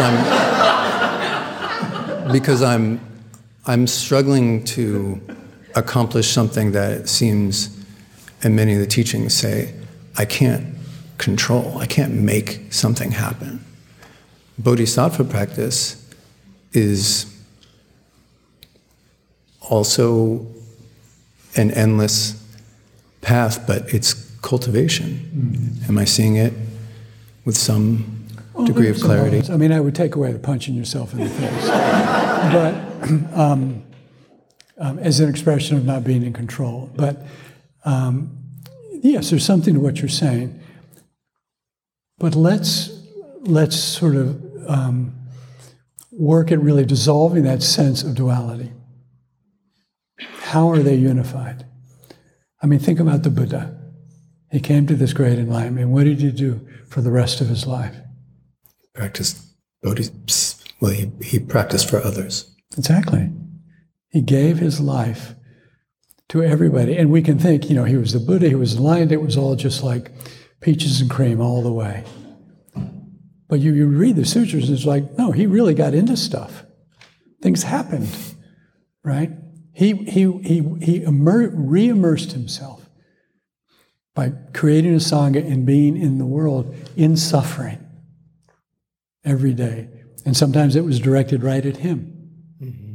I'm because I'm I'm struggling to accomplish something that it seems, and many of the teachings say, I can't control, I can't make something happen. Bodhisattva practice is also an endless path, but it's cultivation. Mm-hmm. Am I seeing it with some well, degree of clarity? I mean, I would take away the punching yourself in the face. but um, um, as an expression of not being in control. But um, yes, there's something to what you're saying. But let's let's sort of um, work at really dissolving that sense of duality. How are they unified? I mean, think about the Buddha. He came to this great enlightenment. What did he do for the rest of his life? Practiced bodhi. Well, he, he practiced for others. Exactly. He gave his life to everybody. And we can think, you know, he was the Buddha, he was enlightened, it was all just like peaches and cream all the way. But you, you read the sutras, and it's like, no, he really got into stuff. Things happened, right? He he he he immer- re-immersed himself by creating a sangha and being in the world in suffering every day. And sometimes it was directed right at him. Mm-hmm.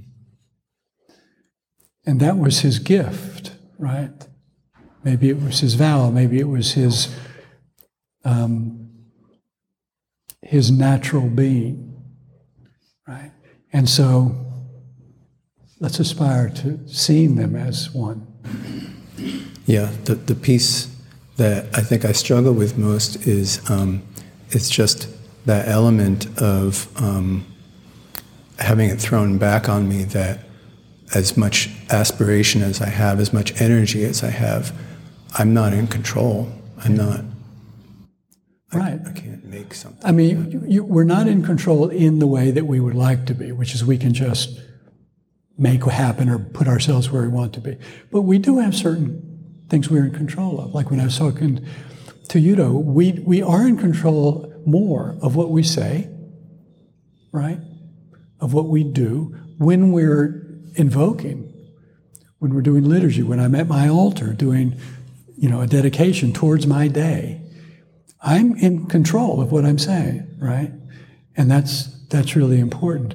And that was his gift, right? Maybe it was his vow, maybe it was his um, his natural being, right? And so let's aspire to seeing them as one. Yeah, the, the piece that I think I struggle with most is um, it's just that element of um, having it thrown back on me that as much aspiration as I have, as much energy as I have, I'm not in control. I'm not. Right. I, I can't make something. I mean, you, you, we're not in control in the way that we would like to be, which is we can just make happen or put ourselves where we want to be. But we do have certain things we're in control of. Like when I was talking to Udo, we we are in control more of what we say, right? Of what we do when we're invoking, when we're doing liturgy, when I'm at my altar doing, you know, a dedication towards my day. I'm in control of what I'm saying, right? And that's that's really important.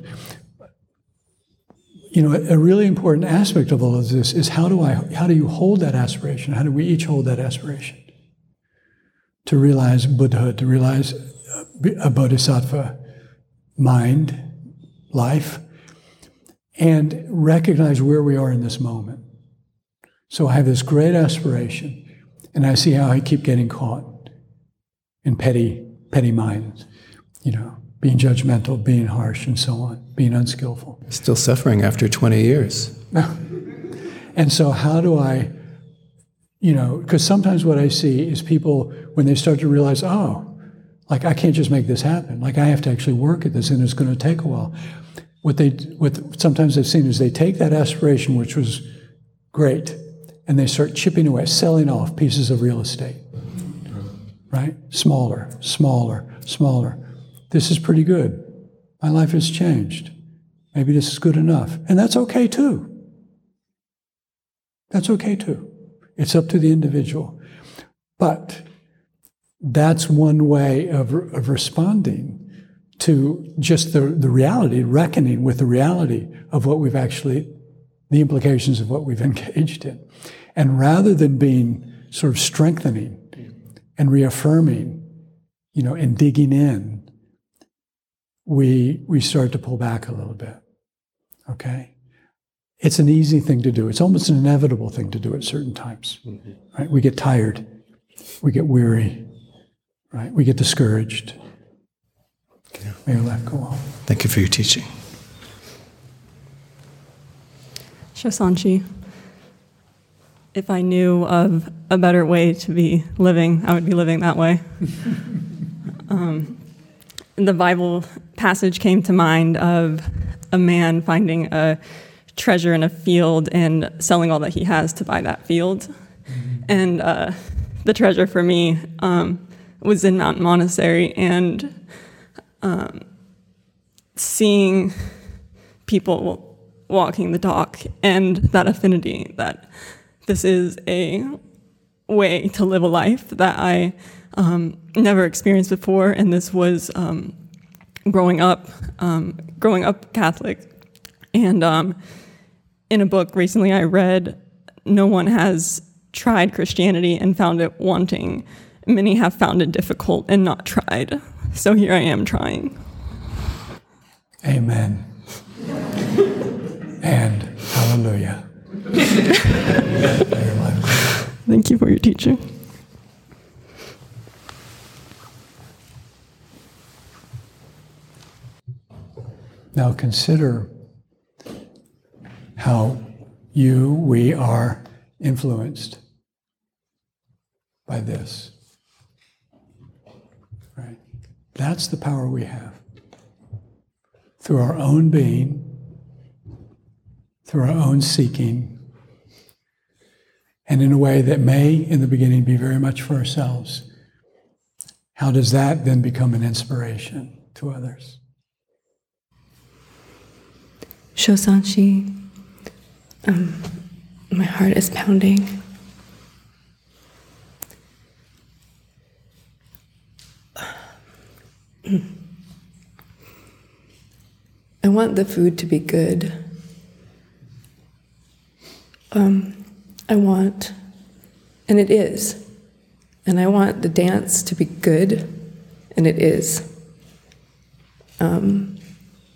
You know, a, a really important aspect of all of this is how do I how do you hold that aspiration? How do we each hold that aspiration? To realize Buddhahood, to realize a bodhisattva mind, life, and recognize where we are in this moment. So I have this great aspiration, and I see how I keep getting caught in petty, petty minds, you know, being judgmental, being harsh, and so on, being unskillful. Still suffering after twenty years. And so how do I, you know, because sometimes what I see is people, when they start to realize, oh, like I can't just make this happen. Like I have to actually work at this, and it's going to take a while. What they, what sometimes I've seen is they take that aspiration, which was great, and they start chipping away, selling off pieces of real estate. right? Smaller, smaller, smaller. This is pretty good. My life has changed. Maybe this is good enough. And that's okay too. That's okay too. It's up to the individual. But that's one way of, of responding to just the, the reality, reckoning with the reality of what we've actually, the implications of what we've engaged in. And rather than being sort of strengthening and reaffirming, you know, and digging in, we we start to pull back a little bit, okay? It's an easy thing to do. It's almost an inevitable thing to do at certain times, mm-hmm. right? We get tired, we get weary, right? We get discouraged. Yeah. May we let go on. Thank you for your teaching. Shosanshi, if I knew of a better way to be living, I would be living that way. um, the Bible passage came to mind of a man finding a treasure in a field and selling all that he has to buy that field. Mm-hmm. And uh, the treasure for me um, was in Mountain Monastery, and um, seeing people walking the dock and that affinity that this is a way to live a life that I um, never experienced before, and this was um, growing up, um, growing up Catholic. And um, in a book recently I read, no one has tried Christianity and found it wanting. Many have found it difficult and not tried. So here I am trying. Amen. And hallelujah. Thank you for your teaching. Now consider how you, we are influenced by this. Right? That's the power we have. Through our own being, through our own seeking, and in a way that may, in the beginning, be very much for ourselves. How does that then become an inspiration to others? Shosanshi, um, my heart is pounding. I want the food to be good. Um, I want, and it is, and I want the dance to be good, and it is. Um,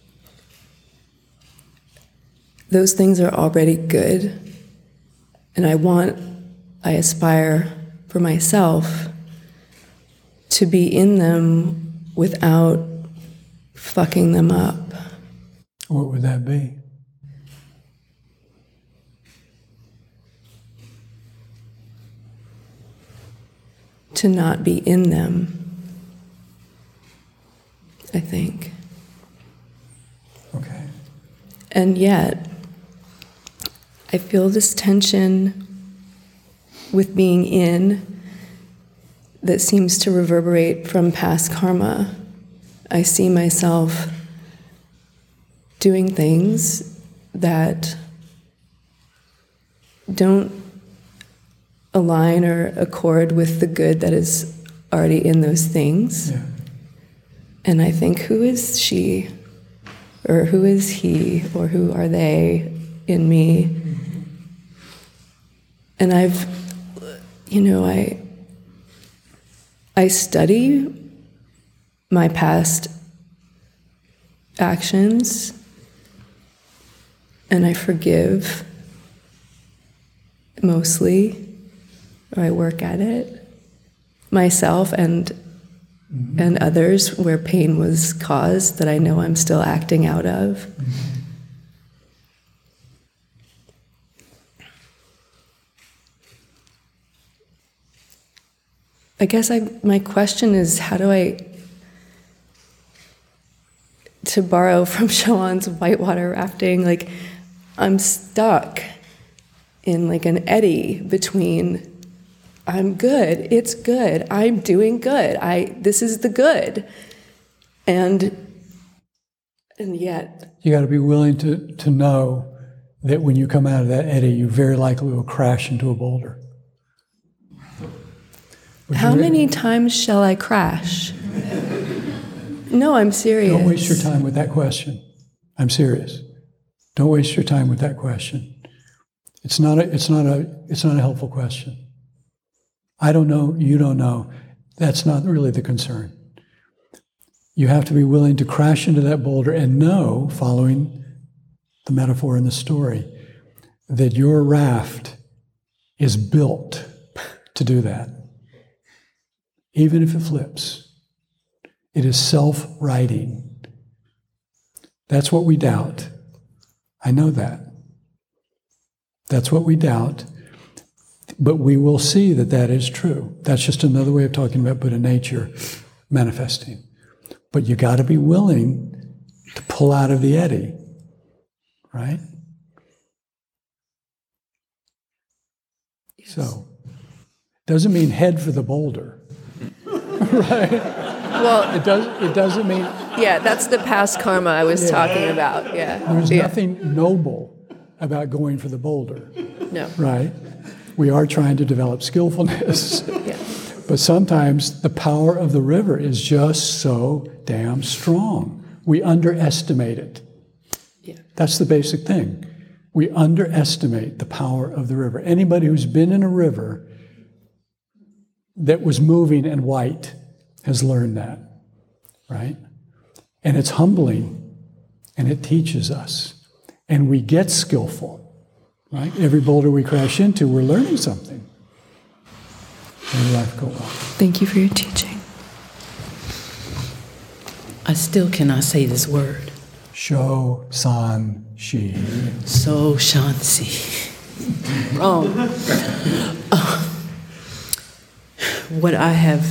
those things are already good, and I want, I aspire for myself to be in them without fucking them up. What would that be? To not be in them, I think. Okay. And yet, I feel this tension with being in that seems to reverberate from past karma. I see myself doing things that don't align or accord with the good that is already in those things. Yeah. And I think, who is she? Or who is he? Or who are they in me? Mm-hmm. And I've, you know, I, I study my past actions, and I forgive mostly, or I work at it, myself and mm-hmm. and others where pain was caused that I know I'm still acting out of. Mm-hmm. I guess I my question is, how do I, to borrow from Shoan's whitewater rafting, like, I'm stuck in like an eddy between I'm good. It's good. I'm doing good. I this is the good. And and yet you got to be willing to, to know that when you come out of that eddy, you very likely will crash into a boulder. Would how you, many times shall I crash? No, I'm serious. Don't waste your time with that question. I'm serious. Don't waste your time with that question. It's not a, it's not a, it's not a helpful question. I don't know, you don't know. That's not really the concern. You have to be willing to crash into that boulder and know, following the metaphor in the story, that your raft is built to do that. Even if it flips, it is self-righting. That's what we doubt. I know that. That's what we doubt. But we will see that that is true. That's just another way of talking about Buddha nature manifesting. But you got to be willing to pull out of the eddy, right? Yes. So, doesn't mean head for the boulder, right? Well, it does. It doesn't mean. Yeah, that's the past karma I was yeah. talking about. Yeah. There's yeah. nothing noble about going for the boulder. No. Right. We are trying to develop skillfulness. Yeah. But sometimes the power of the river is just so damn strong. We underestimate it. Yeah. That's the basic thing. We underestimate the power of the river. Anybody who's been in a river that was moving and white has learned that, right? And it's humbling, and it teaches us. And we get skillful, right? Every boulder we crash into, we're learning something. May life go well. Thank you for your teaching. I still cannot say this word. Sho san shi. So shansi. Wrong. uh, what I have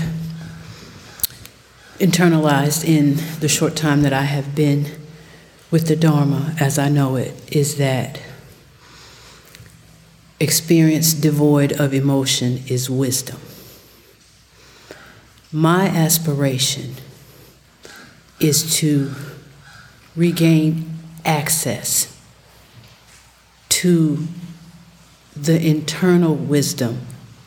internalized in the short time that I have been with the Dharma, as I know it, is that experience devoid of emotion is wisdom. My aspiration is to regain access to the internal wisdom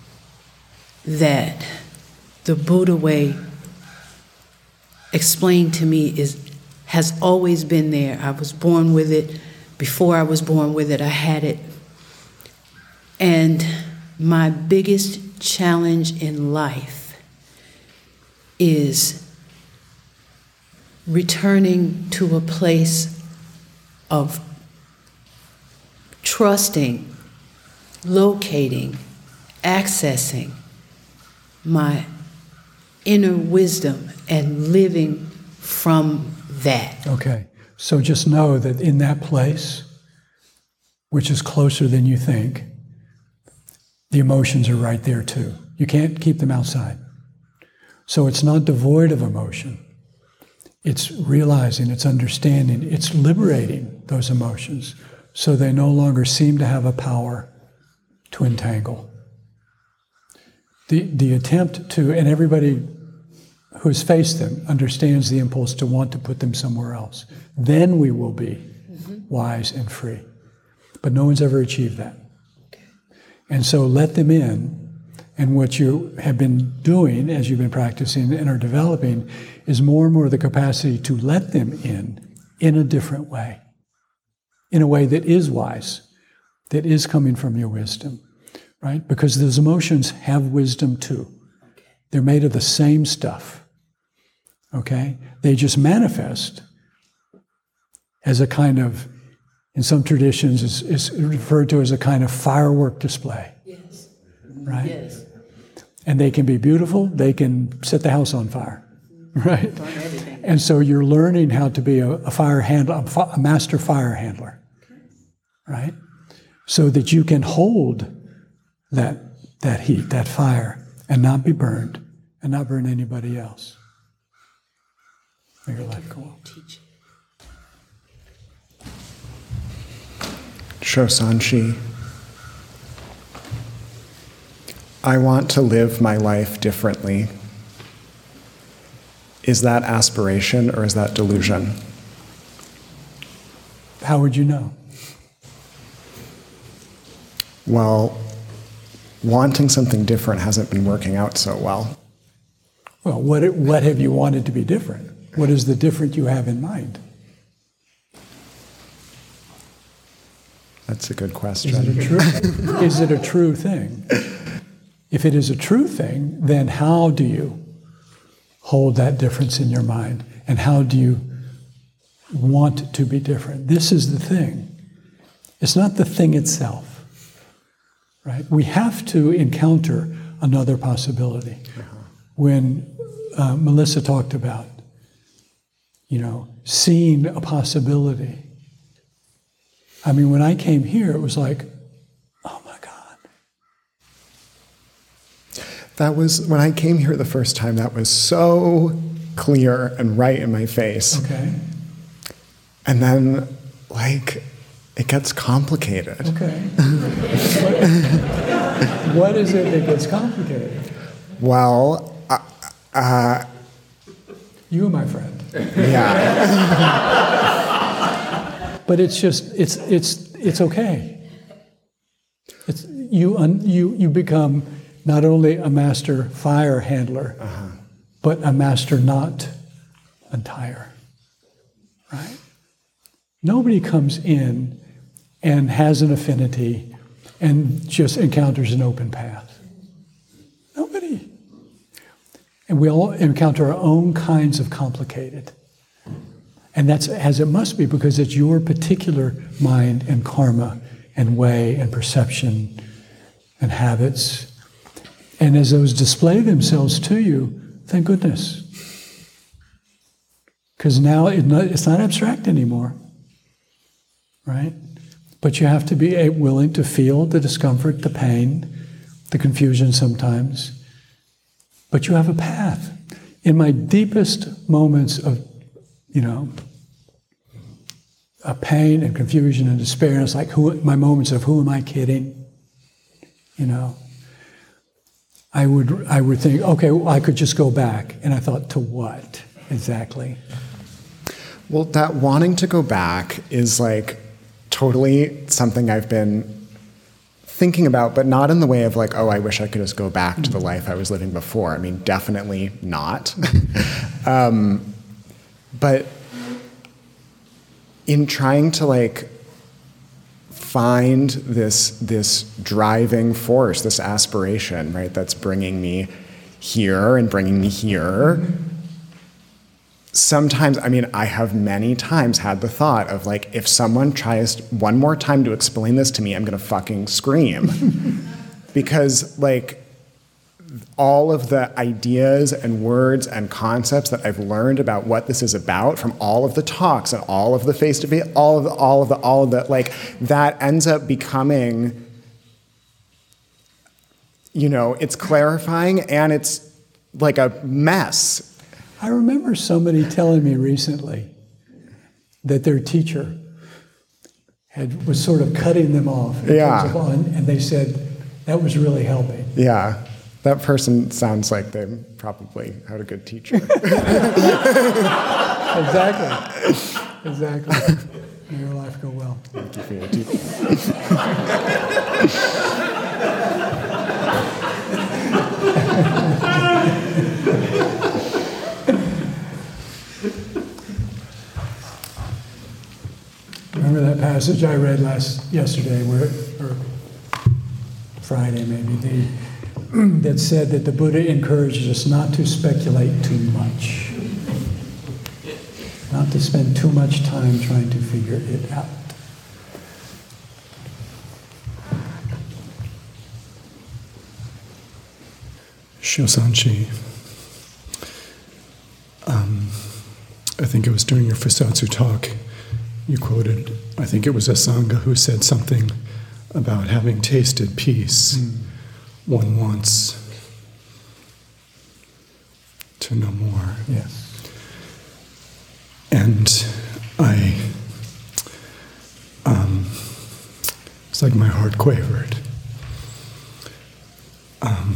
that the Buddha way explained to me is has always been there. I was born with it. Before I was born with it, I had it. And my biggest challenge in life is returning to a place of trusting, locating, accessing my inner wisdom and living from that. Okay, so just know that in that place, which is closer than you think, the emotions are right there too. You can't keep them outside. So it's not devoid of emotion. It's realizing, it's understanding, it's liberating those emotions so they no longer seem to have a power to entangle. The, the attempt to, and everybody who has faced them understands the impulse to want to put them somewhere else. Then we will be mm-hmm. wise and free. But no one's ever achieved that. Okay. And so let them in. And what you have been doing as you've been practicing and are developing is more and more the capacity to let them in in a different way, in a way that is wise, that is coming from your wisdom, right? Because those emotions have wisdom too. They're made of the same stuff, okay? They just manifest as a kind of, in some traditions, is, is referred to as a kind of firework display. Yes. Right? Yes. And they can be beautiful, they can set the house on fire, right? And so you're learning how to be a, a fire handler, a, fi- a master fire handler, right? So that you can hold that, that heat, that fire, and not be burned, and not burn anybody else. May your life go on. Sho san shi. I want to live my life differently. Is that aspiration or is that delusion? How would you know? Well, wanting something different hasn't been working out so well. Well, what, what have you wanted to be different? What is the different you have in mind? That's a good question. Is it a true, is it a true thing? If it is a true thing, then how do you hold that difference in your mind? And how do you want to be different? This is the thing. It's not the thing itself, right? We have to encounter another possibility. Uh-huh. When uh, Melissa talked about, you know, seeing a possibility. I mean, when I came here, it was like, oh my God. That was, when I came here the first time, that was so clear and right in my face. Okay. And then, like, it gets complicated. Okay. what, what is it that gets complicated? Well, uh, uh, you, my friend. Yeah. But it's just, it's it's it's okay. It's you un, you you become not only a master fire handler, uh-huh. but a master not untire. Right? Nobody comes in and has an affinity and just encounters an open path. Nobody. And we all encounter our own kinds of complicated. And that's as it must be, because it's your particular mind and karma and way and perception and habits. And as those display themselves to you, thank goodness. Because now it's not abstract anymore, right? But you have to be willing to feel the discomfort, the pain, the confusion sometimes. But you have a path. In my deepest moments of, you know, a pain and confusion and despair, and it's like who, my moments of who am I kidding? You know, I would I would think, okay, well, I could just go back. And I thought, to what exactly? Well, that wanting to go back is like totally something I've been thinking about, but not in the way of like, oh, I wish I could just go back mm-hmm. to the life I was living before. I mean, definitely not. um, but in trying to like find this this driving force, this aspiration, right, that's bringing me here and bringing me here. Sometimes, I mean, I have many times had the thought of like, if someone tries one more time to explain this to me, I'm gonna fucking scream. Because like, all of the ideas and words and concepts that I've learned about what this is about from all of the talks and all of the face-to-face, all of the, all of the, all of the, like, that ends up becoming, you know, it's clarifying and it's like a mess. I remember somebody telling me recently that their teacher had was sort of cutting them off. In yeah. terms of on, and they said that was really helping. Yeah. That person sounds like they probably had a good teacher. Exactly. Exactly. May your life go well. Thank you for your teaching. Remember that passage I read last yesterday, where, or Friday maybe, the, that said that the Buddha encourages us not to speculate too much, not to spend too much time trying to figure it out. Shosanji, um, I think it was during your Fusatsu talk, you quoted, I think it was a Sangha who said something about having tasted peace, mm. one wants to know more. Yes. And I, um, it's like my heart quavered. Um,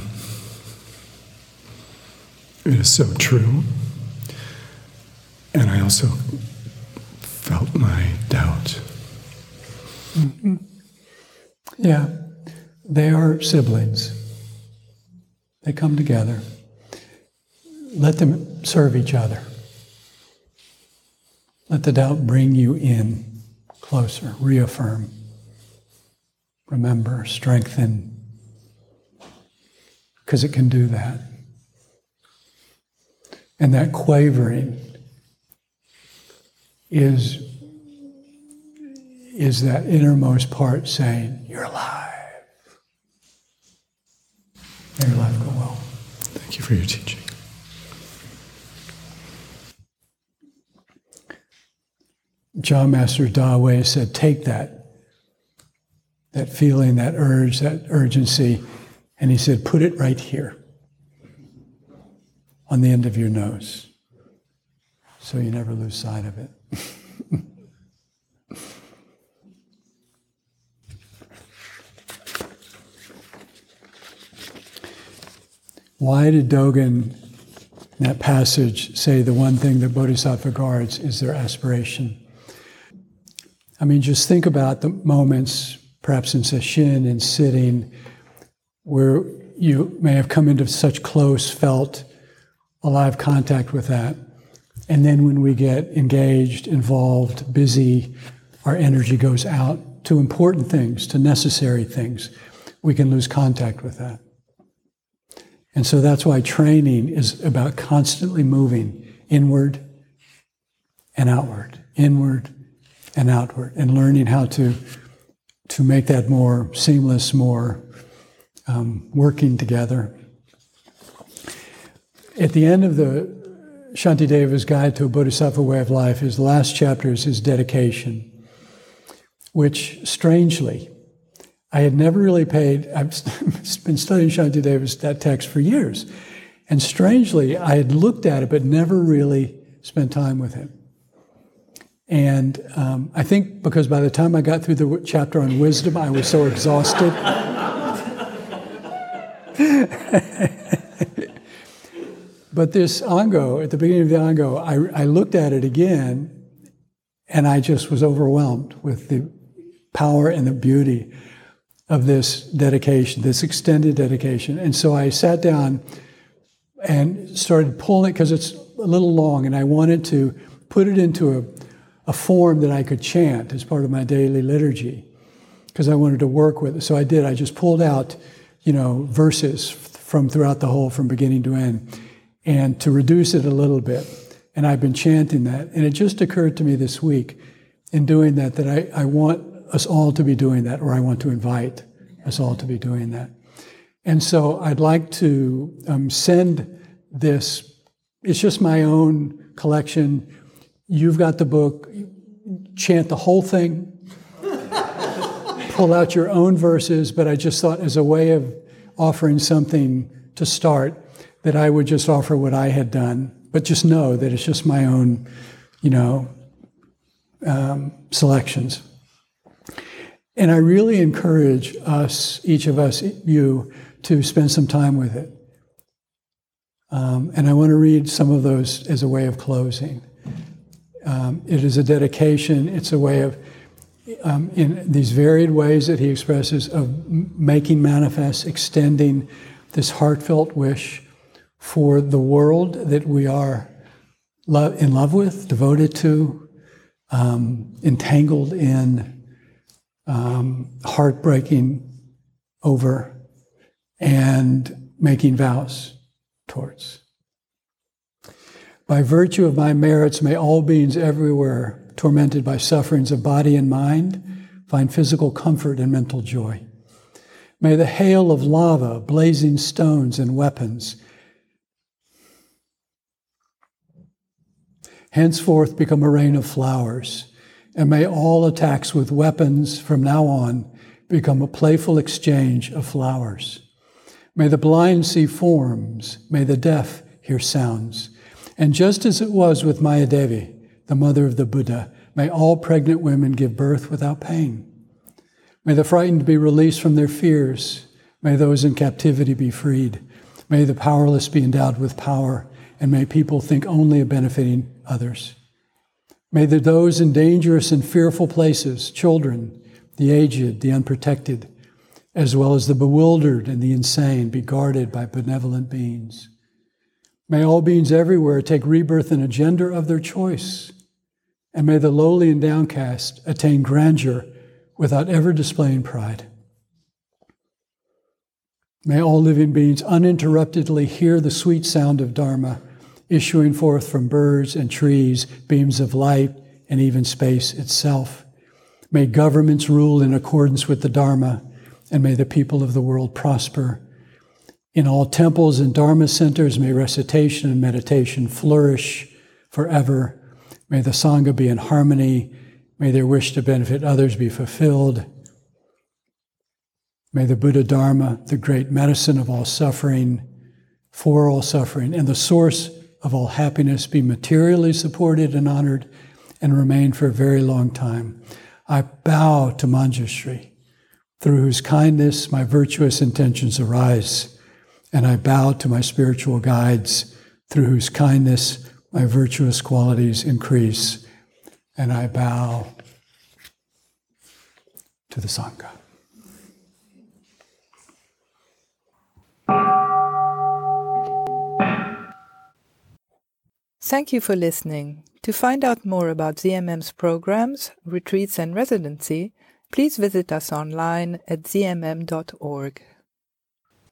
it is so true. And I also felt my doubt. Mm-hmm. Yeah, they are siblings. They come together. Let them serve each other. Let the doubt bring you in closer, reaffirm, remember, strengthen, because it can do that. And that quavering is, is that innermost part saying, you're alive. May your life go well. Thank you for your teaching. John Master Dawei said, take that, that feeling, that urge, that urgency, and he said, put it right here, on the end of your nose, so you never lose sight of it. Why did Dogen, in that passage, say the one thing that Bodhisattva guards is their aspiration? I mean, just think about the moments, perhaps in sesshin and sitting, where you may have come into such close, felt, alive contact with that. And then when we get engaged, involved, busy, our energy goes out to important things, to necessary things. We can lose contact with that. And so that's why training is about constantly moving inward and outward, inward and outward, and learning how to, to make that more seamless, more um, working together. At the end of the Shantideva's Guide to a Bodhisattva Way of Life, his last chapter is his dedication, which, strangely, I had never really paid. I've been studying Shantideva's that text for years, and strangely, I had looked at it but never really spent time with him. And um, I think because by the time I got through the chapter on wisdom, I was so exhausted. But this Ango, at the beginning of the Ango, I, I looked at it again, and I just was overwhelmed with the power and the beauty of this dedication, this extended dedication. And so I sat down and started pulling it, because it's a little long, and I wanted to put it into a, a form that I could chant as part of my daily liturgy, because I wanted to work with it. So I did. I just pulled out, you know, verses from throughout the whole, from beginning to end, and to reduce it a little bit. And I've been chanting that. And it just occurred to me this week in doing that, that I, I want us all to be doing that, or I want to invite us all to be doing that. And so I'd like to um, send this, it's just my own collection. You've got the book, chant the whole thing, pull out your own verses, but I just thought as a way of offering something to start, that I would just offer what I had done, but just know that it's just my own, you know, um, selections. And I really encourage us, each of us, you, to spend some time with it. Um, and I want to read some of those as a way of closing. Um, it is a dedication. It's a way of, um, in these varied ways that he expresses, of making manifest, extending this heartfelt wish for the world that we are lo- in love with, devoted to, um, entangled in, um, heartbreaking over, and making vows towards. By virtue of my merits, may all beings everywhere, tormented by sufferings of body and mind, find physical comfort and mental joy. May the hail of lava, blazing stones, and weapons henceforth become a rain of flowers, and may all attacks with weapons from now on become a playful exchange of flowers. May the blind see forms, may the deaf hear sounds. And just as it was with Mayadevi, the mother of the Buddha, may all pregnant women give birth without pain. May the frightened be released from their fears. May those in captivity be freed. May the powerless be endowed with power, and may people think only of benefiting others. May the, those in dangerous and fearful places, children, the aged, the unprotected, as well as the bewildered and the insane, be guarded by benevolent beings. May all beings everywhere take rebirth in a gender of their choice, and may the lowly and downcast attain grandeur without ever displaying pride. May all living beings uninterruptedly hear the sweet sound of Dharma issuing forth from birds and trees, beams of light, and even space itself. May governments rule in accordance with the Dharma, and may the people of the world prosper. In all temples and Dharma centers, may recitation and meditation flourish forever. May the Sangha be in harmony. May their wish to benefit others be fulfilled. May the Buddha Dharma, the great medicine of all suffering, for all suffering, and the source of all happiness, be materially supported and honored and remain for a very long time. I bow to Manjushri, through whose kindness my virtuous intentions arise, and I bow to my spiritual guides, through whose kindness my virtuous qualities increase, and I bow to the Sangha. Thank you for listening. To find out more about Z M M's programs, retreats and residency, please visit us online at z m m dot org.